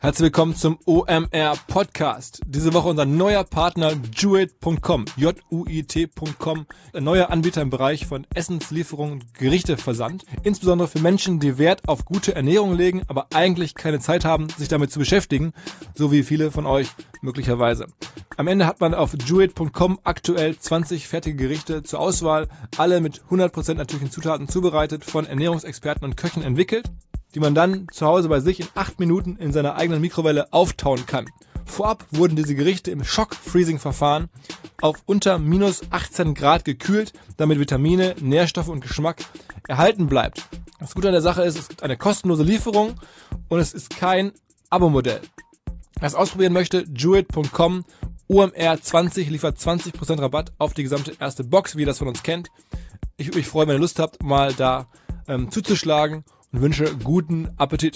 Herzlich willkommen zum OMR Podcast. Diese Woche unser neuer Partner Juit.com, Juit.com, ein neuer Anbieter im Bereich von Essenslieferung und Gerichteversand. Insbesondere für Menschen, die Wert auf gute Ernährung legen, aber eigentlich keine Zeit haben, sich damit zu beschäftigen, so wie viele von euch möglicherweise. Am Ende hat man auf Juit.com aktuell 20 fertige Gerichte zur Auswahl, alle mit 100% natürlichen Zutaten zubereitet, von Ernährungsexperten und Köchen entwickelt, die man dann zu Hause bei sich in 8 Minuten in seiner eigenen Mikrowelle auftauen kann. Vorab wurden diese Gerichte im Shock-Freezing-Verfahren auf unter minus 18 Grad gekühlt, damit Vitamine, Nährstoffe und Geschmack erhalten bleibt. Das Gute an der Sache ist, es gibt eine kostenlose Lieferung und es ist kein Abo-Modell. Wer es ausprobieren möchte, Juit.com, OMR20 liefert 20% Rabatt auf die gesamte erste Box, wie ihr das von uns kennt. Ich würde mich freuen, wenn ihr Lust habt, mal da zuzuschlagen. Und wünsche guten Appetit.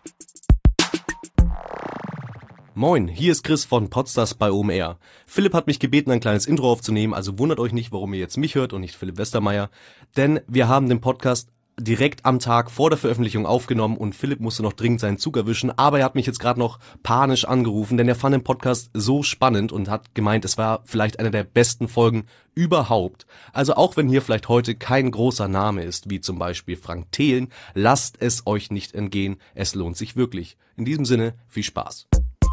Moin, hier ist Chris von Podstars bei OMR. Philipp hat mich gebeten, ein kleines Intro aufzunehmen, also wundert euch nicht, warum ihr jetzt mich hört und nicht Philipp Westermeier, denn wir haben den Podcast direkt am Tag vor der Veröffentlichung aufgenommen und Philipp musste noch dringend seinen Zug erwischen, aber er hat mich jetzt gerade noch panisch angerufen, denn er fand den Podcast so spannend und hat gemeint, es war vielleicht eine der besten Folgen überhaupt. Also auch wenn hier vielleicht heute kein großer Name ist, wie zum Beispiel Frank Thelen, lasst es euch nicht entgehen, es lohnt sich wirklich. In diesem Sinne, viel Spaß.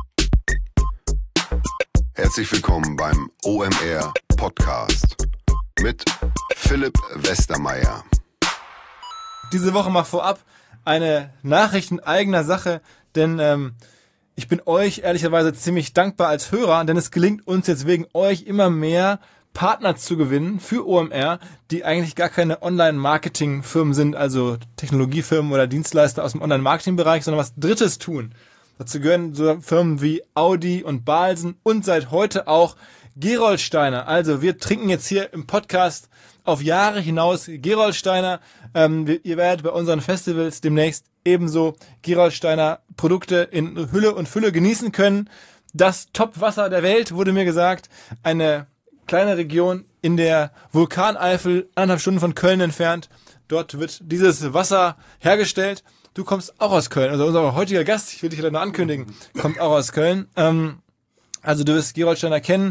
Herzlich willkommen beim OMR Podcast mit Philipp Westermeier. Diese Woche mal vorab eine Nachricht in eigener Sache, denn ich bin euch ehrlicherweise ziemlich dankbar als Hörer, denn es gelingt uns jetzt wegen euch immer mehr Partner zu gewinnen für OMR, die eigentlich gar keine Online-Marketing-Firmen sind, also Technologiefirmen oder Dienstleister aus dem Online-Marketing-Bereich, sondern was Drittes tun. Dazu gehören so Firmen wie Audi und Balsen und seit heute auch Gerolsteiner. Also wir trinken jetzt hier im Podcast auf Jahre hinaus Gerolsteiner. Ihr werdet bei unseren Festivals demnächst ebenso Gerolsteiner Produkte in Hülle und Fülle genießen können. Das Top-Wasser der Welt, wurde mir gesagt. Eine kleine Region in der Vulkaneifel, 1,5 Stunden von Köln entfernt. Dort wird dieses Wasser hergestellt. Du kommst auch aus Köln. Also unser heutiger Gast, ich will dich leider ankündigen, kommt auch aus Köln. Also du wirst Gerolsteiner kennen.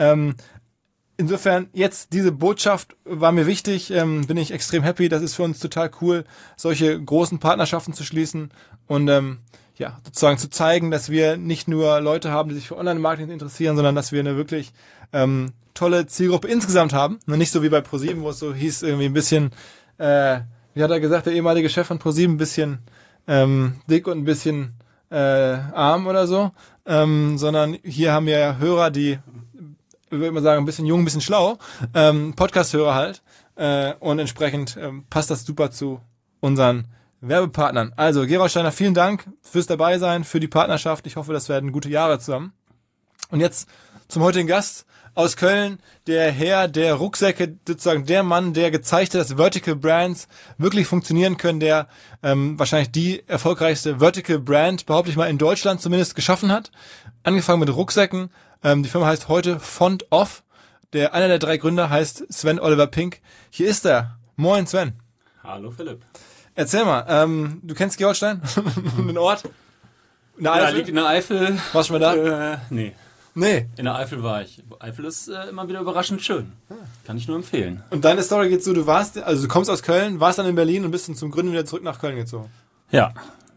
Insofern jetzt diese Botschaft war mir wichtig, bin ich extrem happy. Das ist für uns total cool, solche großen Partnerschaften zu schließen und sozusagen zu zeigen, dass wir nicht nur Leute haben, die sich für Online-Marketing interessieren, sondern dass wir eine wirklich tolle Zielgruppe insgesamt haben. Und nicht so wie bei ProSieben, wo es so hieß, irgendwie ein bisschen, wie hat er gesagt, der ehemalige Chef von ProSieben, ein bisschen dick und ein bisschen arm oder so, sondern hier haben wir Hörer, die, ich würde mal sagen, ein bisschen jung, ein bisschen schlau, Podcast-Hörer halt, und entsprechend passt das super zu unseren Werbepartnern. Also Gerolsteiner, vielen Dank fürs Dabeisein, für die Partnerschaft. Ich hoffe, das werden gute Jahre zusammen. Und jetzt zum heutigen Gast aus Köln, der Herr der Rucksäcke, sozusagen der Mann, der gezeigt hat, dass Vertical Brands wirklich funktionieren können, der wahrscheinlich die erfolgreichste Vertical Brand, behaupte ich mal, in Deutschland zumindest geschaffen hat. Angefangen mit Rucksäcken. Die Firma heißt heute Font Off. Einer der 3 Gründer heißt Sven Oliver Pink. Hier ist er. Moin Sven. Hallo Philipp. Erzähl mal, du kennst Gerolstein? Den Ort? In der Eifel? Ja, liegt in der Eifel. Warst du schon mal da? Nee. In der Eifel war ich. Eifel ist immer wieder überraschend schön. Kann ich nur empfehlen. Und deine Story geht so, du kommst aus Köln, warst dann in Berlin und bist dann zum Gründen wieder zurück nach Köln gezogen. Ja.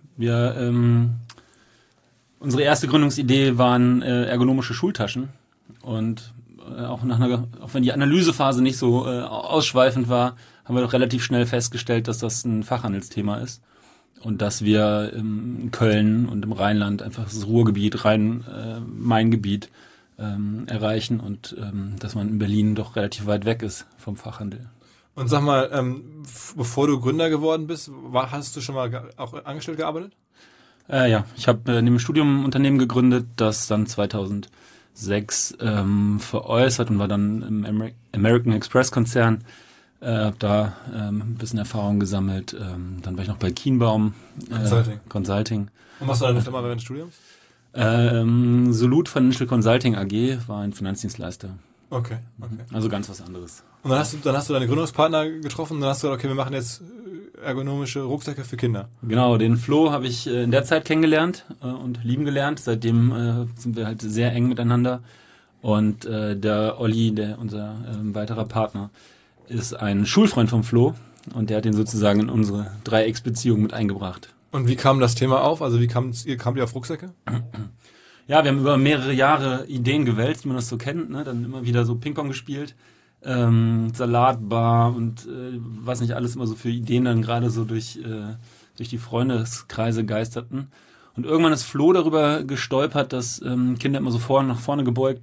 Unsere erste Gründungsidee waren ergonomische Schultaschen. Und auch wenn die Analysephase nicht so ausschweifend war, haben wir doch relativ schnell festgestellt, dass das ein Fachhandelsthema ist. Und dass wir in Köln und im Rheinland einfach das Ruhrgebiet, Rhein-Main-Gebiet erreichen und dass man in Berlin doch relativ weit weg ist vom Fachhandel. Und sag mal, bevor du Gründer geworden bist, hast du schon mal auch angestellt gearbeitet? Ja, ich habe neben dem Studium ein Unternehmen gegründet, das dann 2006 veräußert und war dann im American Express Konzern. Hab da ein bisschen Erfahrung gesammelt. Dann war ich noch bei Kienbaum Consulting. Und was war deine Firma während des Studiums? Solut Financial Consulting AG war ein Finanzdienstleister. Okay. Also ganz was anderes. Und dann hast du deine Gründungspartner getroffen und dann hast du gesagt, okay, wir machen jetzt ergonomische Rucksäcke für Kinder. Genau, den Flo habe ich in der Zeit kennengelernt und lieben gelernt. Seitdem sind wir halt sehr eng miteinander. Und der Olli, unser weiterer Partner, ist ein Schulfreund vom Flo und der hat ihn sozusagen in unsere Dreiecksbeziehung mit eingebracht. Und wie kam das Thema auf? Also kamt ihr auf Rucksäcke? Ja, wir haben über mehrere Jahre Ideen gewälzt, wie man das so kennt, ne? Dann immer wieder so Ping-Pong gespielt, Salatbar und was nicht alles immer so für Ideen dann gerade so durch die Freundeskreise geisterten. Und irgendwann ist Flo darüber gestolpert, dass Kinder immer so nach vorne gebeugt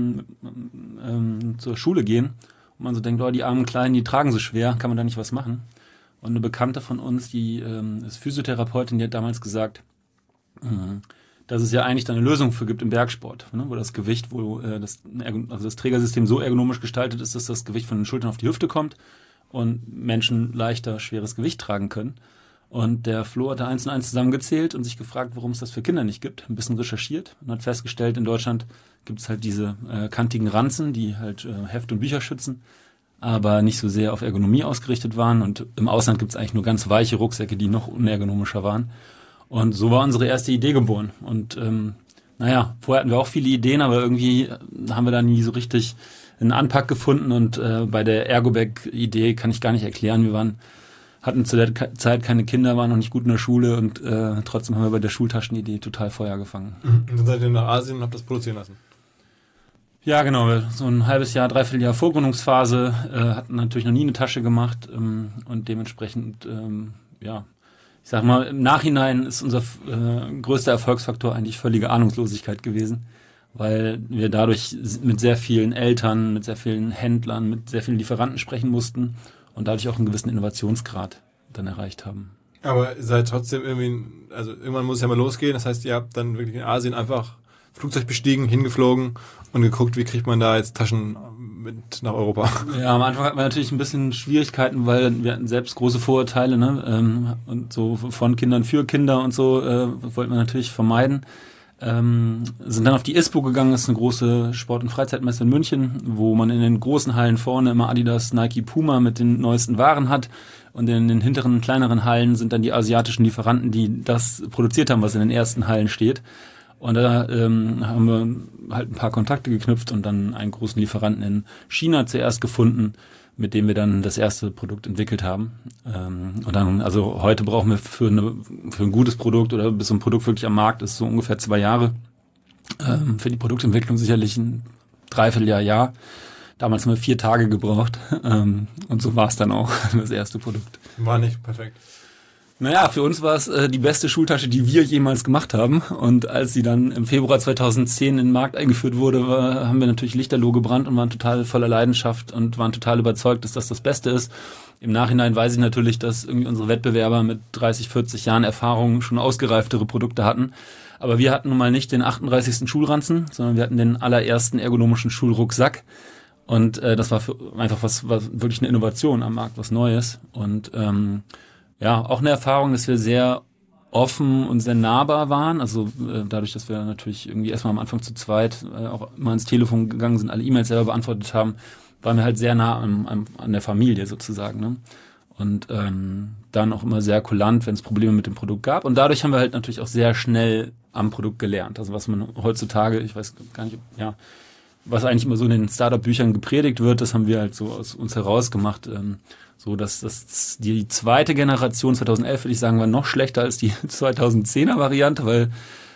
zur Schule gehen. Und man so denkt, oh, die armen Kleinen, die tragen so schwer, kann man da nicht was machen? Und eine Bekannte von uns, die ist Physiotherapeutin, die hat damals gesagt, dass es ja eigentlich da eine Lösung für gibt im Bergsport, ne, wo das Gewicht, das Trägersystem so ergonomisch gestaltet ist, dass das Gewicht von den Schultern auf die Hüfte kommt und Menschen leichter schweres Gewicht tragen können. Und der Flo hat da 1 und 1 zusammengezählt und sich gefragt, warum es das für Kinder nicht gibt. Ein bisschen recherchiert und hat festgestellt, in Deutschland gibt es halt diese kantigen Ranzen, die halt Heft und Bücher schützen, aber nicht so sehr auf Ergonomie ausgerichtet waren. Und im Ausland gibt es eigentlich nur ganz weiche Rucksäcke, die noch unergonomischer waren. Und so war unsere erste Idee geboren. Und vorher hatten wir auch viele Ideen, aber irgendwie haben wir da nie so richtig einen Anpack gefunden. Und bei der Ergobag-Idee kann ich gar nicht erklären. Wir hatten zu der Zeit keine Kinder, waren noch nicht gut in der Schule und trotzdem haben wir bei der Schultaschenidee total Feuer gefangen. Und dann seid ihr nach Asien und habt das produzieren lassen? Ja, genau. So ein halbes Jahr, dreiviertel Jahr Vorgründungsphase, hatten natürlich noch nie eine Tasche gemacht und dementsprechend, ich sag mal, im Nachhinein ist unser größter Erfolgsfaktor eigentlich völlige Ahnungslosigkeit gewesen, weil wir dadurch mit sehr vielen Eltern, mit sehr vielen Händlern, mit sehr vielen Lieferanten sprechen mussten und dadurch auch einen gewissen Innovationsgrad dann erreicht haben. Aber ihr seid trotzdem irgendwann muss es ja mal losgehen, das heißt, ihr habt dann wirklich in Asien einfach Flugzeug bestiegen, hingeflogen und geguckt, wie kriegt man da jetzt Taschen mit nach Europa. Ja, am Anfang hatten wir natürlich ein bisschen Schwierigkeiten, weil wir hatten selbst große Vorurteile, ne? Und so von Kindern für Kinder und so wollten wir natürlich vermeiden. Sind dann auf die ISPO gegangen, das ist eine große Sport- und Freizeitmesse in München, wo man in den großen Hallen vorne immer Adidas, Nike, Puma mit den neuesten Waren hat und in den hinteren, kleineren Hallen sind dann die asiatischen Lieferanten, die das produziert haben, was in den ersten Hallen steht. Und da haben wir halt ein paar Kontakte geknüpft und dann einen großen Lieferanten in China zuerst gefunden, mit dem wir dann das erste Produkt entwickelt haben. Und dann, also heute brauchen wir für ein gutes Produkt oder bis so ein Produkt wirklich am Markt ist, so ungefähr 2 Jahre. Für die Produktentwicklung sicherlich ein Dreivierteljahr. Damals haben wir 4 Tage gebraucht. Und so war es dann auch, das erste Produkt. War nicht perfekt. Naja, für uns war es die beste Schultasche, die wir jemals gemacht haben. Und als sie dann im Februar 2010 in den Markt eingeführt wurde, haben wir natürlich lichterloh gebrannt und waren total voller Leidenschaft und waren total überzeugt, dass das Beste ist. Im Nachhinein weiß ich natürlich, dass irgendwie unsere Wettbewerber mit 30, 40 Jahren Erfahrung schon ausgereiftere Produkte hatten. Aber wir hatten nun mal nicht den 38. Schulranzen, sondern wir hatten den allerersten ergonomischen Schulrucksack. Und das war einfach was wirklich eine Innovation am Markt, was Neues. Und auch eine Erfahrung, dass wir sehr offen und sehr nahbar waren. Also dadurch, dass wir natürlich irgendwie erstmal am Anfang zu zweit auch immer ans Telefon gegangen sind, alle E-Mails selber beantwortet haben, waren wir halt sehr nah an der Familie sozusagen. Ne? Und dann auch immer sehr kulant, wenn es Probleme mit dem Produkt gab. Und dadurch haben wir halt natürlich auch sehr schnell am Produkt gelernt. Also was man heutzutage, ich weiß gar nicht, was eigentlich immer so in den Startup-Büchern gepredigt wird, das haben wir halt so aus uns heraus gemacht. So, dass die zweite Generation 2011, würde ich sagen, war noch schlechter als die 2010er Variante, weil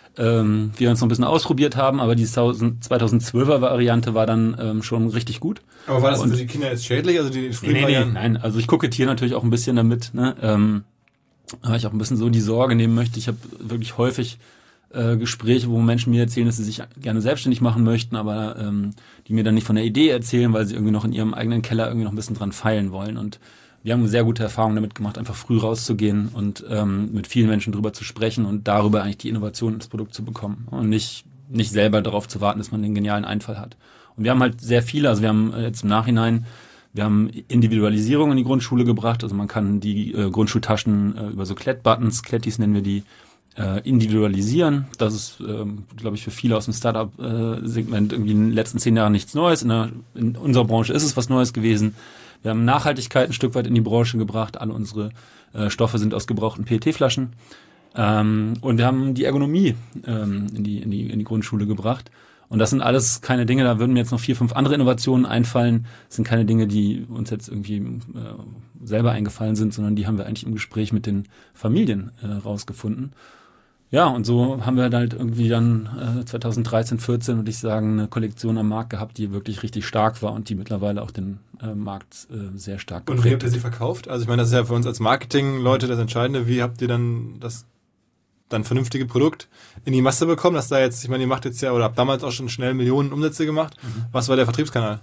wir uns noch ein bisschen ausprobiert haben, aber die 2012er Variante war dann schon richtig gut. Aber war das für die Kinder jetzt schädlich? Also die frühen Varianten? Nein, also ich kokettiere natürlich auch ein bisschen damit, ne? Weil ich auch ein bisschen so die Sorge nehmen möchte. Ich habe wirklich häufig Gespräche, wo Menschen mir erzählen, dass sie sich gerne selbstständig machen möchten, aber die mir dann nicht von der Idee erzählen, weil sie irgendwie noch in ihrem eigenen Keller irgendwie noch ein bisschen dran feilen wollen. Und wir haben sehr gute Erfahrungen damit gemacht, einfach früh rauszugehen und mit vielen Menschen drüber zu sprechen und darüber eigentlich die Innovation ins Produkt zu bekommen und nicht selber darauf zu warten, dass man den genialen Einfall hat. Und wir haben halt sehr viele, also wir haben jetzt im Nachhinein, wir haben Individualisierung in die Grundschule gebracht, also man kann die Grundschultaschen über so Klettbuttons, Klettis nennen wir die, individualisieren. Das ist, glaube ich, für viele aus dem Startup-Segment irgendwie in den letzten 10 Jahren nichts Neues. In unserer Branche ist es was Neues gewesen. Wir haben Nachhaltigkeit ein Stück weit in die Branche gebracht. Alle unsere Stoffe sind aus gebrauchten PET-Flaschen. Und wir haben die Ergonomie in die Grundschule gebracht. Und das sind alles keine Dinge, da würden mir jetzt noch 4, 5 andere Innovationen einfallen. Das sind keine Dinge, die uns jetzt irgendwie selber eingefallen sind, sondern die haben wir eigentlich im Gespräch mit den Familien rausgefunden. Ja, und so haben wir halt irgendwie dann 2013, 14, würde ich sagen, eine Kollektion am Markt gehabt, die wirklich richtig stark war und die mittlerweile auch den Markt sehr stark geprägt hat. Und wie habt ihr sie verkauft? Also ich meine, das ist ja für uns als Marketing-Leute das Entscheidende. Wie habt ihr dann das dann vernünftige Produkt in die Masse bekommen, dass da jetzt, ich meine, ihr macht jetzt ja, oder habt damals auch schon schnell Millionen Umsätze gemacht. Was war der Vertriebskanal?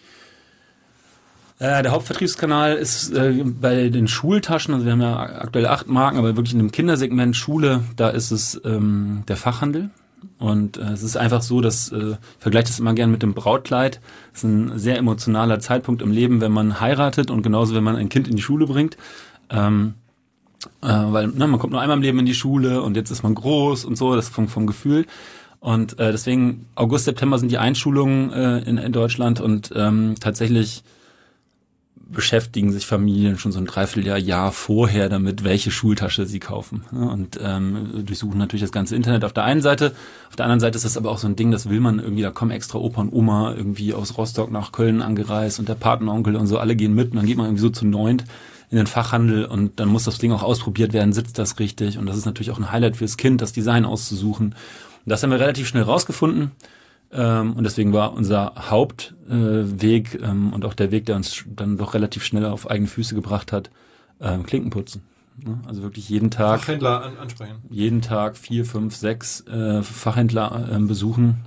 Der Hauptvertriebskanal ist bei den Schultaschen, also wir haben ja aktuell 8 Marken, aber wirklich in dem Kindersegment Schule, da ist es der Fachhandel. Und es ist einfach so, dass, ich vergleiche das immer gern mit dem Brautkleid, das ist ein sehr emotionaler Zeitpunkt im Leben, wenn man heiratet und genauso, wenn man ein Kind in die Schule bringt. Weil man kommt nur einmal im Leben in die Schule und jetzt ist man groß und so, das vom Gefühl. Und deswegen August, September sind die Einschulungen in Deutschland und tatsächlich beschäftigen sich Familien schon so ein Dreivierteljahr vorher damit, welche Schultasche sie kaufen. Und durchsuchen natürlich das ganze Internet auf der einen Seite. Auf der anderen Seite ist das aber auch so ein Ding, das will man irgendwie, da kommen extra Opa und Oma irgendwie aus Rostock nach Köln angereist und der Patenonkel und so, alle gehen mit und dann geht man irgendwie so zu 9 in den Fachhandel und dann muss das Ding auch ausprobiert werden, sitzt das richtig und das ist natürlich auch ein Highlight fürs Kind, das Design auszusuchen. Und das haben wir relativ schnell rausgefunden. Und deswegen war unser Hauptweg und auch der Weg, der uns dann doch relativ schnell auf eigene Füße gebracht hat, Klinkenputzen. Also wirklich jeden Tag. Fachhändler ansprechen. Jeden Tag 4, 5, 6 Fachhändler besuchen.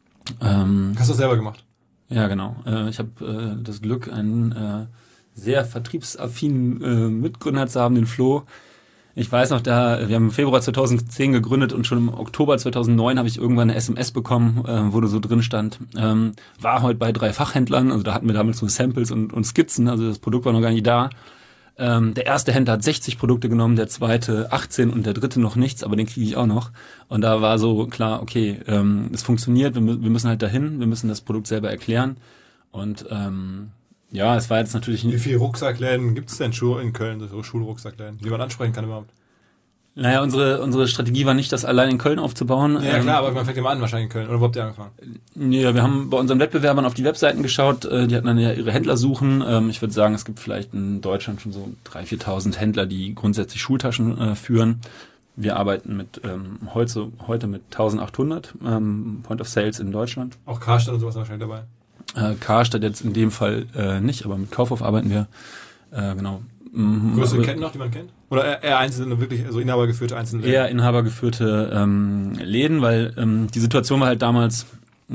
Hast du das selber gemacht? Ja, genau. Ich habe das Glück, einen sehr vertriebsaffinen Mitgründer zu haben, den Flo. Ich weiß noch, wir haben im Februar 2010 gegründet und schon im Oktober 2009 habe ich irgendwann eine SMS bekommen, wo so drin stand, war heute bei 3 Fachhändlern, also da hatten wir damals so Samples und Skizzen, also das Produkt war noch gar nicht da. Der erste Händler hat 60 Produkte genommen, der zweite 18 und der dritte noch nichts, aber den kriege ich auch noch. Und da war so klar, okay, es funktioniert, wir müssen halt dahin, wir müssen das Produkt selber erklären und ja, es war jetzt natürlich nicht. Wie viele Rucksackläden gibt es denn in Köln, so Schulrucksackläden, die man ansprechen kann überhaupt? Naja, unsere Strategie war nicht, das allein in Köln aufzubauen. Ja, klar, aber man fängt immer an wahrscheinlich in Köln. Oder wo habt ihr angefangen? Ja, wir haben bei unseren Wettbewerbern auf die Webseiten geschaut. Die hatten dann ja ihre Händler suchen. Ich würde sagen, es gibt vielleicht in Deutschland schon so 3.000, 4.000 Händler, die grundsätzlich Schultaschen führen. Wir arbeiten mit heute mit 1.800 Point of Sales in Deutschland. Auch Karstadt und sowas wahrscheinlich dabei? Karstadt jetzt in dem Fall nicht, aber mit Kaufhof arbeiten wir, genau. Größere Ketten noch, die man kennt? Oder eher einzelne, wirklich so inhabergeführte einzelne Läden? Eher inhabergeführte Läden, weil die Situation war halt damals,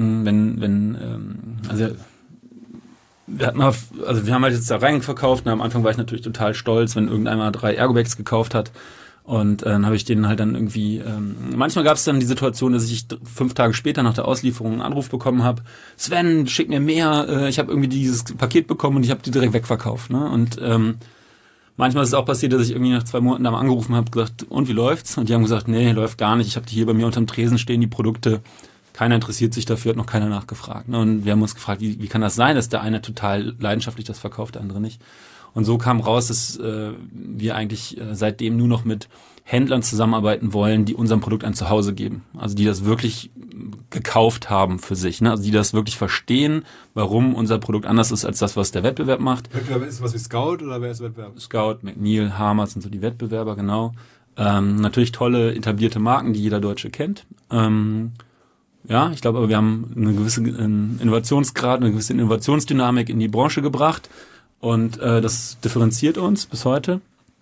also wir haben halt jetzt da rein verkauft und am Anfang war ich natürlich total stolz, wenn irgendeiner 3 Ergobags gekauft hat. Und dann habe ich denen halt dann irgendwie, manchmal gab es dann die Situation, dass ich 5 Tage später nach der Auslieferung einen Anruf bekommen habe, Sven, schick mir mehr, ich habe irgendwie dieses Paket bekommen und ich habe die direkt wegverkauft. Ne? Und manchmal ist es auch passiert, dass ich irgendwie nach 2 Monaten da mal angerufen habe, gesagt, und wie läuft's? Und die haben gesagt, nee, läuft gar nicht, ich habe die hier bei mir unterm Tresen stehen, die Produkte, keiner interessiert sich dafür, hat noch keiner nachgefragt. Ne? Und wir haben uns gefragt, wie kann das sein, dass der eine total leidenschaftlich das verkauft, der andere nicht. Und so kam raus, dass wir eigentlich seitdem nur noch mit Händlern zusammenarbeiten wollen, die unserem Produkt ein Zuhause geben. Also die das wirklich gekauft haben für sich. Ne? Also die das wirklich verstehen, warum unser Produkt anders ist als das, was der Wettbewerb macht. Wettbewerb ist was wie Scout oder wer ist Wettbewerb? Scout, McNeil, Hamer sind so die Wettbewerber, genau. Natürlich tolle etablierte Marken, die jeder Deutsche kennt. Ja, ich glaube aber, wir haben eine gewisse Innovationsgrad, eine gewisse Innovationsdynamik in die Branche gebracht. Und das differenziert uns bis heute.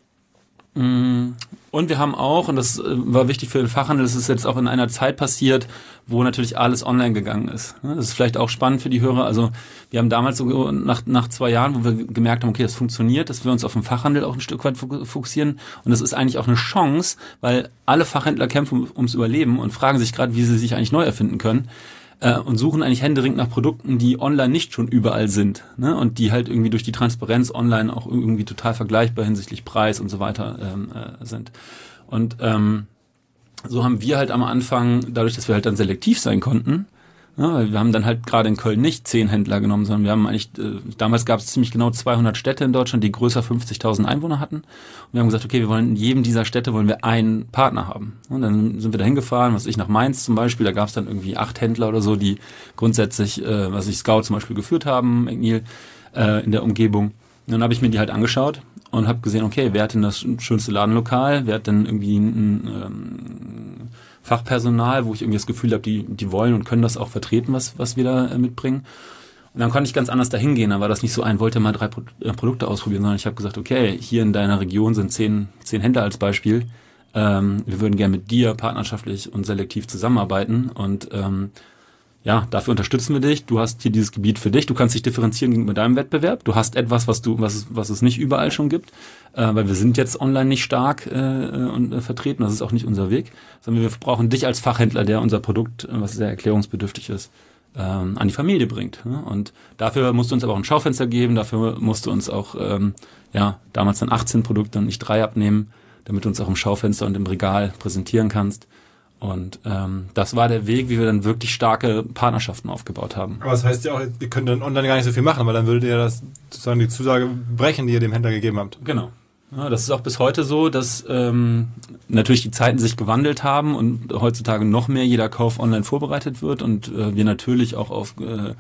Und wir haben auch, und das war wichtig für den Fachhandel, das ist jetzt auch in einer Zeit passiert, wo natürlich alles online gegangen ist. Das ist vielleicht auch spannend für die Hörer. Also wir haben damals so nach 2 Jahren, wo wir gemerkt haben, okay, das funktioniert, dass wir uns auf den Fachhandel auch ein Stück weit fokussieren. Und das ist eigentlich auch eine Chance, weil alle Fachhändler kämpfen ums Überleben und fragen sich gerade, wie sie sich eigentlich neu erfinden können. Und suchen eigentlich händeringend nach Produkten, die online nicht schon überall sind, ne? Und die halt irgendwie durch die Transparenz online auch irgendwie total vergleichbar hinsichtlich Preis und so weiter sind. Und so haben wir halt am Anfang, dadurch, dass wir halt dann selektiv sein konnten, Ja, wir haben dann halt gerade in Köln nicht 10 Händler genommen, sondern wir haben eigentlich, damals gab es ziemlich genau 200 Städte in Deutschland, die größer 50.000 Einwohner hatten. Und wir haben gesagt, okay, wir wollen in jedem dieser Städte wollen wir einen Partner haben. Und dann sind wir da hingefahren, nach Mainz zum Beispiel, da gab es dann irgendwie 8 Händler oder so, die grundsätzlich, Scout zum Beispiel geführt haben, McNeil, in der Umgebung. Und dann habe ich mir die halt angeschaut und habe gesehen, okay, wer hat denn das schönste Ladenlokal, wer hat denn irgendwie ein Fachpersonal, wo ich irgendwie das Gefühl habe, die wollen und können das auch vertreten, was wir da mitbringen. Und dann konnte ich ganz anders dahin gehen. Dann war das nicht so wollte mal 3 Produkte ausprobieren, sondern ich habe gesagt, okay, hier in deiner Region sind 10 Händler als Beispiel. Wir würden gerne mit dir partnerschaftlich und selektiv zusammenarbeiten und dafür unterstützen wir dich. Du hast hier dieses Gebiet für dich. Du kannst dich differenzieren gegenüber deinem Wettbewerb. Du hast etwas, was es nicht überall schon gibt, weil wir sind jetzt online nicht stark und vertreten. Das ist auch nicht unser Weg, sondern wir brauchen dich als Fachhändler, der unser Produkt, was sehr erklärungsbedürftig ist, an die Familie bringt. Und dafür musst du uns aber auch ein Schaufenster geben. Dafür musst du uns auch damals dann 18 Produkte und nicht 3 abnehmen, damit du uns auch im Schaufenster und im Regal präsentieren kannst. Und das war der Weg, wie wir dann wirklich starke Partnerschaften aufgebaut haben. Aber das heißt ja auch, ihr könnt dann online gar nicht so viel machen, weil dann würdet ihr das sozusagen die Zusage brechen, die ihr dem Händler gegeben habt. Genau. Ja, das ist auch bis heute so, dass natürlich die Zeiten sich gewandelt haben und heutzutage noch mehr jeder Kauf online vorbereitet wird und wir natürlich auch auf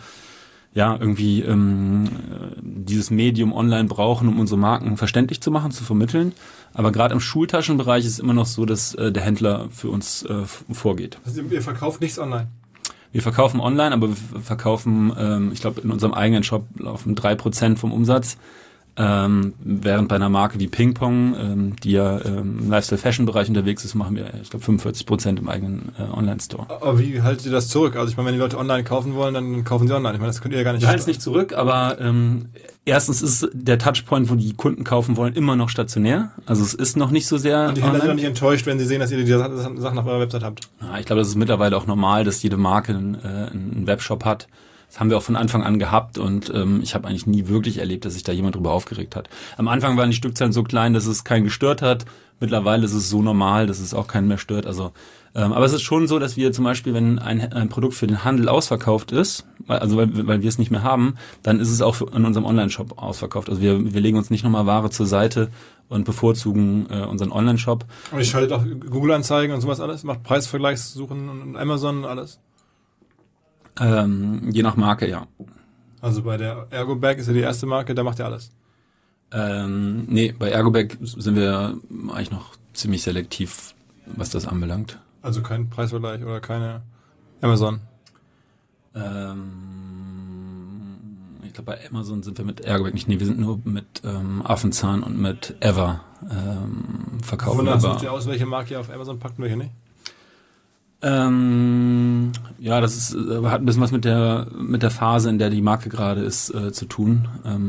dieses Medium online brauchen, um unsere Marken verständlich zu machen, zu vermitteln. Aber gerade im Schultaschenbereich ist es immer noch so, dass der Händler für uns vorgeht. Also ihr verkauft nichts online? Wir verkaufen online, aber wir verkaufen, ich glaube, in unserem eigenen Shop laufen 3% vom Umsatz. Während bei einer Marke wie Ping Pong, die ja im Lifestyle-Fashion-Bereich unterwegs ist, machen wir, ich glaube, 45% im eigenen Online-Store. Aber wie haltet ihr das zurück? Also ich meine, wenn die Leute online kaufen wollen, dann kaufen sie online. Ich meine, das könnt ihr ja gar nicht... Wir halten es nicht zurück, aber erstens ist der Touchpoint, wo die Kunden kaufen wollen, immer noch stationär. Also es ist noch nicht so sehr... Und die Händler sind doch nicht enttäuscht, wenn sie sehen, dass ihr die Sachen auf eurer Website habt. Ja, ich glaube, das ist mittlerweile auch normal, dass jede Marke einen Webshop hat. Das haben wir auch von Anfang an gehabt und ich habe eigentlich nie wirklich erlebt, dass sich da jemand drüber aufgeregt hat. Am Anfang waren die Stückzahlen so klein, dass es keinen gestört hat. Mittlerweile ist es so normal, dass es auch keinen mehr stört. Also, aber es ist schon so, dass wir zum Beispiel, wenn ein Produkt für den Handel ausverkauft ist, weil wir es nicht mehr haben, dann ist es auch in unserem Online-Shop ausverkauft. Also wir legen uns nicht nochmal Ware zur Seite und bevorzugen unseren Online-Shop. Und ich schalte auch Google-Anzeigen und sowas alles? Macht Preisvergleichssuchen und Amazon und alles? Je nach Marke, ja. Also bei der Ergobag ist ja die erste Marke, da macht ihr alles? Nee, bei Ergobag sind wir eigentlich noch ziemlich selektiv, was das anbelangt. Also kein Preisvergleich oder keine Amazon? Ich glaube, bei Amazon sind wir mit Ergobag nicht. Nee, wir sind nur mit Affenzahn und mit Ever verkaufen. Wonach sucht ihr aus, welche Marke ihr auf Amazon packt und welche nicht? Ja, das ist, hat ein bisschen was mit der Phase, in der die Marke gerade ist, zu tun.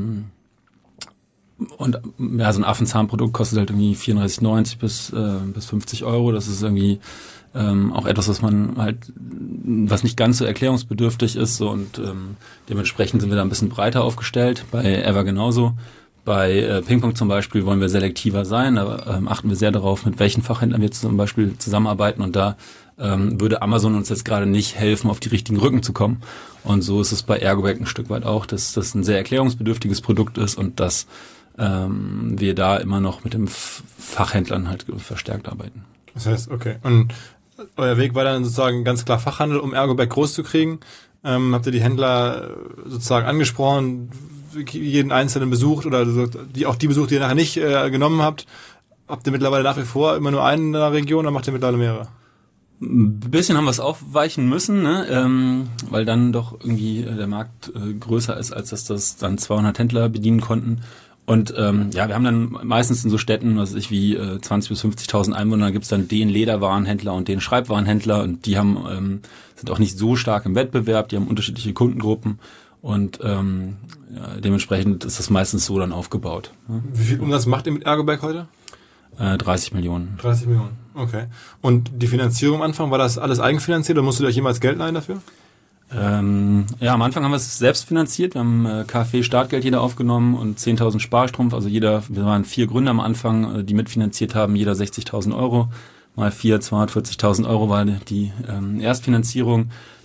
Und ja, so ein Affenzahnprodukt kostet halt irgendwie 34,90 bis 50 Euro. Das ist irgendwie auch etwas, was nicht ganz so erklärungsbedürftig ist. So, und dementsprechend sind wir da ein bisschen breiter aufgestellt. Bei Ever genauso. Bei Ping Pong zum Beispiel wollen wir selektiver sein. Da achten wir sehr darauf, mit welchen Fachhändlern wir zum Beispiel zusammenarbeiten. Und da würde Amazon uns jetzt gerade nicht helfen, auf die richtigen Rücken zu kommen. Und so ist es bei Ergobag ein Stück weit auch, dass das ein sehr erklärungsbedürftiges Produkt ist und dass wir da immer noch mit den Fachhändlern halt verstärkt arbeiten. Das heißt, okay. Und euer Weg war dann sozusagen ganz klar Fachhandel, um Ergobag groß zu kriegen. Habt ihr die Händler sozusagen angesprochen, jeden einzelnen besucht oder die besucht, die ihr nachher nicht genommen habt? Habt ihr mittlerweile nach wie vor immer nur einen in der Region oder macht ihr mittlerweile mehrere? Ein bisschen haben wir es aufweichen müssen, ne? Weil dann doch irgendwie der Markt größer ist, als dass das dann 200 Händler bedienen konnten. Und wir haben dann meistens in so Städten, was weiß ich, wie 20.000 bis 50.000 Einwohner, gibt's dann den Lederwarenhändler und den Schreibwarenhändler und die haben sind auch nicht so stark im Wettbewerb, die haben unterschiedliche Kundengruppen und dementsprechend ist das meistens so dann aufgebaut. Ne? Wie viel Umsatz macht ihr mit Ergobag heute? 30 Millionen. 30 Millionen, okay. Und die Finanzierung am Anfang, war das alles eigenfinanziert oder musstet ihr euch jemals Geld leihen dafür? Am Anfang haben wir es selbst finanziert. Wir haben KfW-Startgeld jeder aufgenommen und 10.000 Sparstrumpf. Also wir waren 4 Gründer am Anfang, die mitfinanziert haben, jeder 60.000 Euro. Mal 240.000 Euro war die Erstfinanzierung.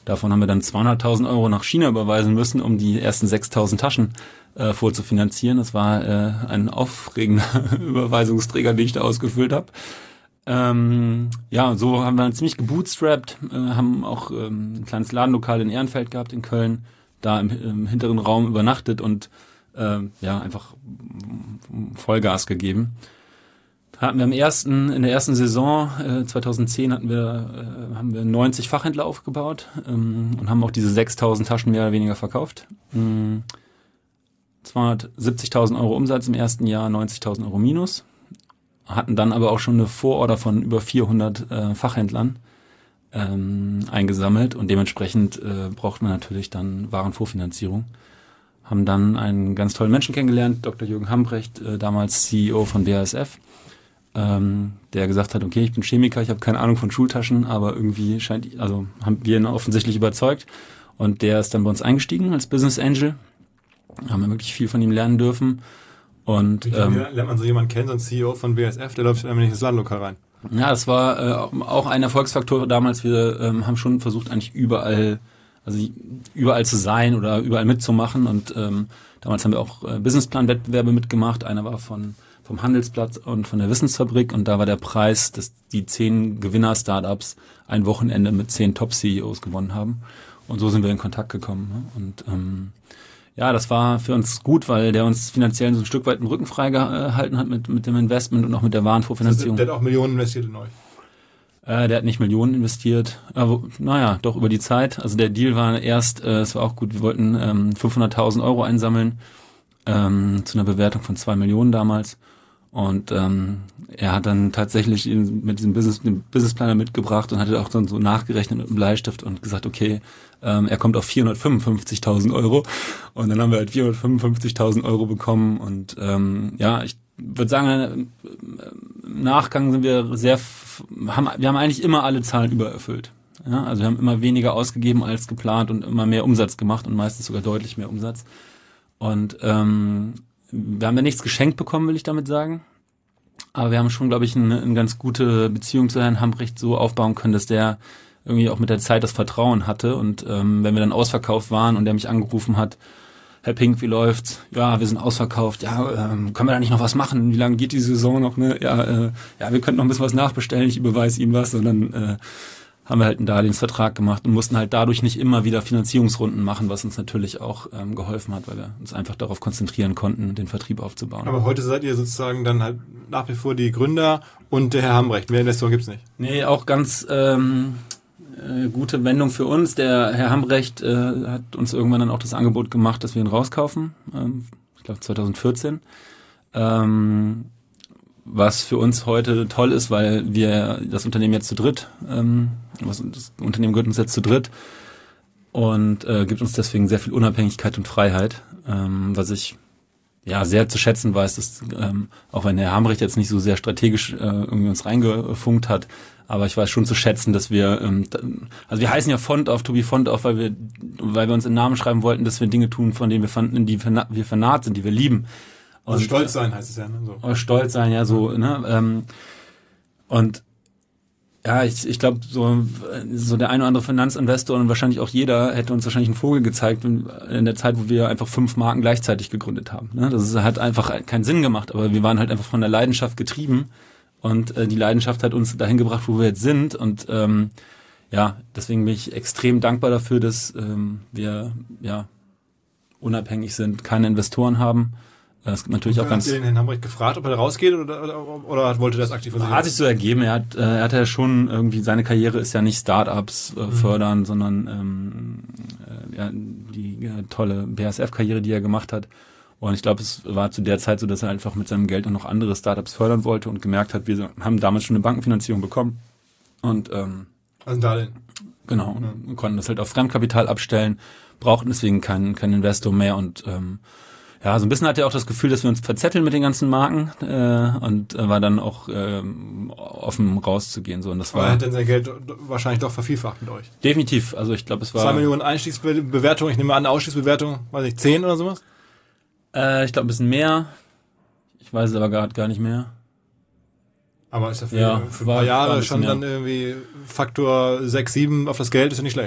Davon haben wir dann 200.000 Euro nach China überweisen müssen, um die ersten 6.000 Taschen vorzufinanzieren. Das war ein aufregender Überweisungsträger, den ich da ausgefüllt habe. Ja, so haben wir dann ziemlich gebootstrapped, haben auch ein kleines Ladenlokal in Ehrenfeld gehabt in Köln, da im hinteren Raum übernachtet und einfach Vollgas gegeben. Hatten wir in der ersten Saison 2010 haben wir 90 Fachhändler aufgebaut und haben auch diese 6.000 Taschen mehr oder weniger verkauft. 270.000 Euro Umsatz im ersten Jahr, 90.000 Euro Minus. Hatten dann aber auch schon eine Vororder von über 400 Fachhändlern eingesammelt und dementsprechend braucht man natürlich dann Warenvorfinanzierung. Haben dann einen ganz tollen Menschen kennengelernt, Dr. Jürgen Hambrecht, damals CEO von BASF, der gesagt hat, okay, ich bin Chemiker, ich habe keine Ahnung von Schultaschen, aber irgendwie haben wir ihn offensichtlich überzeugt und der ist dann bei uns eingestiegen als Business Angel. Haben wir wirklich viel von ihm lernen dürfen. Und wie lernt man so jemanden kennen, so ein CEO von BASF, der läuft einfach nicht ins Ladenlokal rein? Ja, das war auch ein Erfolgsfaktor damals. Wir haben schon versucht, eigentlich überall zu sein oder überall mitzumachen. Und damals haben wir auch Businessplan-Wettbewerbe mitgemacht. Einer war vom Handelsblatt und von der Wissensfabrik. Und da war der Preis, dass die 10 Gewinner-Startups ein Wochenende mit 10 Top-CEOs gewonnen haben. Und so sind wir in Kontakt gekommen. Ne? Und ja, das war für uns gut, weil der uns finanziell so ein Stück weit den Rücken frei gehalten hat mit dem Investment und auch mit der Warenvorfinanzierung. Der hat auch Millionen investiert in euch? Der hat nicht Millionen investiert, aber doch über die Zeit. Also der Deal war erst, es war auch gut, wir wollten 500.000 Euro einsammeln zu einer Bewertung von 2 Millionen damals. Und er hat dann tatsächlich mit diesem Businessplaner mitgebracht und hatte auch dann so nachgerechnet mit einem Bleistift und gesagt, okay, er kommt auf 455.000 Euro. Und dann haben wir halt 455.000 Euro bekommen. Und ich würde sagen, im Nachgang sind wir wir haben eigentlich immer alle Zahlen übererfüllt. Ja, also wir haben immer weniger ausgegeben als geplant und immer mehr Umsatz gemacht und meistens sogar deutlich mehr Umsatz. Und wir haben ja nichts geschenkt bekommen, will ich damit sagen. Aber wir haben schon, glaube ich, eine ganz gute Beziehung zu Herrn Hambrecht so aufbauen können, dass der irgendwie auch mit der Zeit das Vertrauen hatte. Und wenn wir dann ausverkauft waren und der mich angerufen hat, Herr Pink, wie läuft's? Ja, wir sind ausverkauft. Ja, können wir da nicht noch was machen? Wie lange geht die Saison noch? Ne? Ja, wir könnten noch ein bisschen was nachbestellen. Ich überweise Ihnen was. Und dann haben wir halt einen Darlehensvertrag gemacht und mussten halt dadurch nicht immer wieder Finanzierungsrunden machen, was uns natürlich auch geholfen hat, weil wir uns einfach darauf konzentrieren konnten, den Vertrieb aufzubauen. Aber heute seid ihr sozusagen dann halt nach wie vor die Gründer und der Herr Hambrecht. Mehr Investoren gibt's nicht. Nee, auch ganz gute Wendung für uns. Der Herr Hambrecht hat uns irgendwann dann auch das Angebot gemacht, dass wir ihn rauskaufen. Ich glaube 2014. Was für uns heute toll ist, weil wir das Unternehmen jetzt zu dritt, das Unternehmen gehört uns jetzt zu dritt und gibt uns deswegen sehr viel Unabhängigkeit und Freiheit, was ich sehr zu schätzen weiß, dass auch wenn Herr Hambrecht jetzt nicht so sehr strategisch irgendwie uns reingefunkt hat, aber ich weiß schon zu schätzen, dass wir, also wir heißen ja Fontauf, To be Fontauf, weil wir uns in Namen schreiben wollten, dass wir Dinge tun, von denen wir fanden, in die wir vernarrt sind, die wir lieben. Und also stolz sein heißt es ja, ne? So. Stolz sein, ja, so, ne? Und ja, ich glaube, so der ein oder andere Finanzinvestor und wahrscheinlich auch jeder hätte uns wahrscheinlich einen Vogel gezeigt in der Zeit, wo wir einfach 5 Marken gleichzeitig gegründet haben. Ne? Das hat einfach keinen Sinn gemacht, aber wir waren halt einfach von der Leidenschaft getrieben und die Leidenschaft hat uns dahin gebracht, wo wir jetzt sind und deswegen bin ich extrem dankbar dafür, dass wir unabhängig sind, keine Investoren haben. Es gibt natürlich auch ganz. Habt ihr den Herrn Hambrecht gefragt, ob er da rausgeht oder wollte das aktiv von sich? Hat sich so ergeben. Er hat ja schon irgendwie, seine Karriere ist ja nicht Startups fördern, sondern die tolle BASF-Karriere, die er gemacht hat. Und ich glaube, es war zu der Zeit so, dass er einfach mit seinem Geld auch noch andere Startups fördern wollte und gemerkt hat, wir haben damals schon eine Bankenfinanzierung bekommen. Und also ein Darlehen. Genau. Und konnten das halt auf Fremdkapital abstellen, brauchten deswegen keinen Investor mehr und so ein bisschen hatte er auch das Gefühl, dass wir uns verzetteln mit den ganzen Marken und war dann auch offen rauszugehen. So. Und das war. Aber er hat dann sein Geld wahrscheinlich doch vervielfacht mit euch. Definitiv. Also ich glaube, es war 2 Millionen Einstiegsbewertung. Ich nehme an, Ausstiegsbewertung, weiß ich, 10 oder sowas? Ich glaube, ein bisschen mehr. Ich weiß es aber gar nicht mehr. Aber ist ja für ein paar Jahre schon mehr. Dann irgendwie Faktor 6, 7 auf das Geld ist ja nicht schlecht.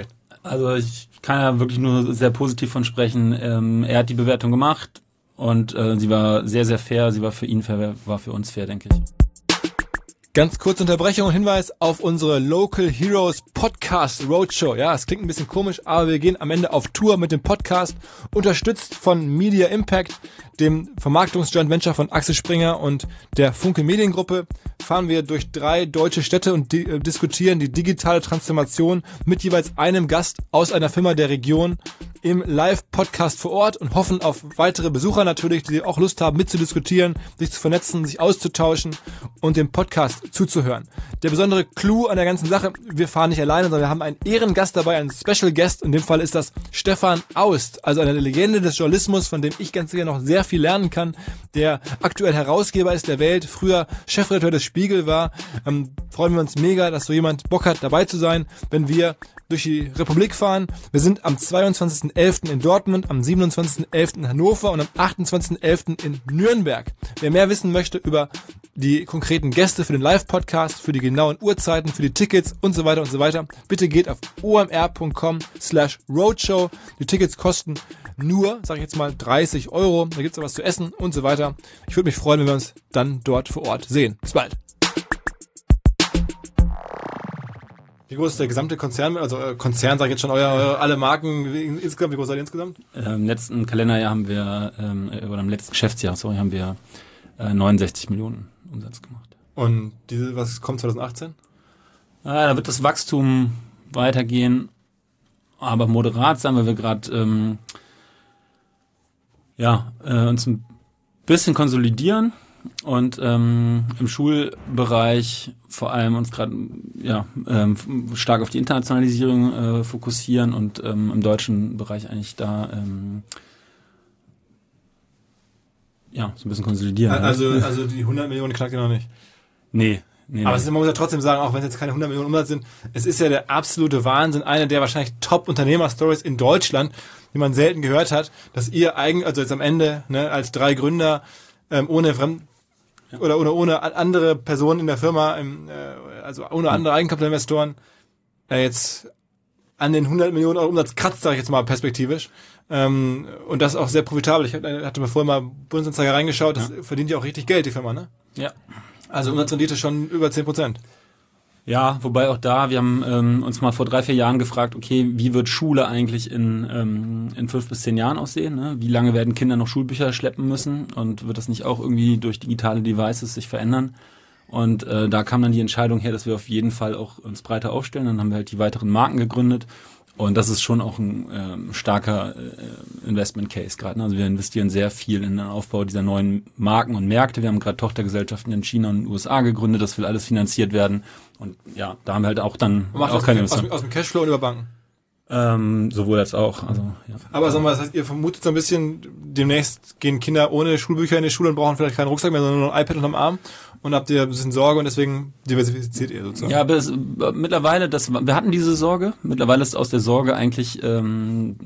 Also ich kann ja wirklich nur sehr positiv von sprechen. Er hat die Bewertung gemacht und sie war sehr, sehr fair. Sie war für ihn fair, war für uns fair, denke ich. Ganz kurze Unterbrechung und Hinweis auf unsere Local Heroes Podcast Roadshow. Ja, es klingt ein bisschen komisch, aber wir gehen am Ende auf Tour mit dem Podcast, unterstützt von Media Impact, dem Vermarktungsjoint Venture von Axel Springer und der Funke Mediengruppe. Fahren wir durch 3 deutsche Städte und diskutieren die digitale Transformation mit jeweils einem Gast aus einer Firma der Region im Live-Podcast vor Ort und hoffen auf weitere Besucher natürlich, die auch Lust haben mitzudiskutieren, sich zu vernetzen, sich auszutauschen und dem Podcast zuzuhören. Der besondere Clou an der ganzen Sache, wir fahren nicht alleine, sondern wir haben einen Ehrengast dabei, einen Special Guest. In dem Fall ist das Stefan Aust, also eine Legende des Journalismus, von dem ich ganz sicher noch sehr viel lernen kann, der aktuell Herausgeber ist der Welt, früher Chefredakteur des Spiegel war. Freuen wir uns mega, dass so jemand Bock hat, dabei zu sein, wenn wir durch die Republik fahren. Wir sind am 22.11. in Dortmund, am 27.11. in Hannover und am 28.11. in Nürnberg. Wer mehr wissen möchte über die konkreten Gäste für den Live-Podcast, für die genauen Uhrzeiten, für die Tickets und so weiter, bitte geht auf omr.com/roadshow. Die Tickets kosten nur, sage ich jetzt mal, 30 €. Da gibt's auch was zu essen und so weiter. Ich würde mich freuen, wenn wir uns dann dort vor Ort sehen. Bis bald. Wie groß ist der gesamte Konzern? Also Konzern, sage ich jetzt schon, eure alle Marken insgesamt. Wie groß seid ihr insgesamt? Im letzten Kalenderjahr haben wir, oder im letzten Geschäftsjahr, haben wir 69 Millionen Umsatz gemacht. Und was kommt 2018? Da wird das Wachstum weitergehen, aber moderat, sagen wir gerade, uns ein bisschen konsolidieren. Und im Schulbereich vor allem uns gerade stark auf die Internationalisierung fokussieren und im deutschen Bereich eigentlich da so ein bisschen konsolidieren. Also die 100 Millionen knackt ihr noch nicht? Nee. Aber man muss ja trotzdem sagen, auch wenn es jetzt keine 100 Millionen Umsatz sind, es ist ja der absolute Wahnsinn, eine der wahrscheinlich Top-Unternehmer-Stories in Deutschland, die man selten gehört hat, dass ihr eigentlich, also jetzt am Ende, ne, als 3 Gründer, ohne ohne andere Personen in der Firma, also ohne andere Eigenkapitalinvestoren, jetzt an den 100 Millionen Euro Umsatz kratzt, sage ich jetzt mal perspektivisch. Und das auch sehr profitabel. Ich hatte mir vorher mal Bundesanzeiger reingeschaut, das verdient ja auch richtig Geld, die Firma, ne? Ja. Also Umsatzrendite schon über 10%. Ja, wobei auch da, wir haben uns mal vor 3-4 Jahren gefragt, okay, wie wird Schule eigentlich in 5 bis 10 Jahren aussehen? Ne? Wie lange werden Kinder noch Schulbücher schleppen müssen? Und wird das nicht auch irgendwie durch digitale Devices sich verändern? Und da kam dann die Entscheidung her, dass wir auf jeden Fall auch uns breiter aufstellen. Dann haben wir halt die weiteren Marken gegründet. Und das ist schon auch ein starker Investment Case gerade. Also wir investieren sehr viel in den Aufbau dieser neuen Marken und Märkte. Wir haben gerade Tochtergesellschaften in China und in den USA gegründet. Das will alles finanziert werden. Und ja, da haben wir halt auch dann auch keine Investitionen. Aus dem Cashflow und über Banken? Sowohl als auch. Also, ja. Aber sag mal, das heißt, ihr vermutet so ein bisschen, demnächst gehen Kinder ohne Schulbücher in die Schule und brauchen vielleicht keinen Rucksack mehr, sondern nur ein iPad unterm Arm und habt ihr ein bisschen Sorge und deswegen diversifiziert ihr sozusagen. Ja, aber mittlerweile, wir hatten diese Sorge. Mittlerweile ist aus der Sorge eigentlich, sehen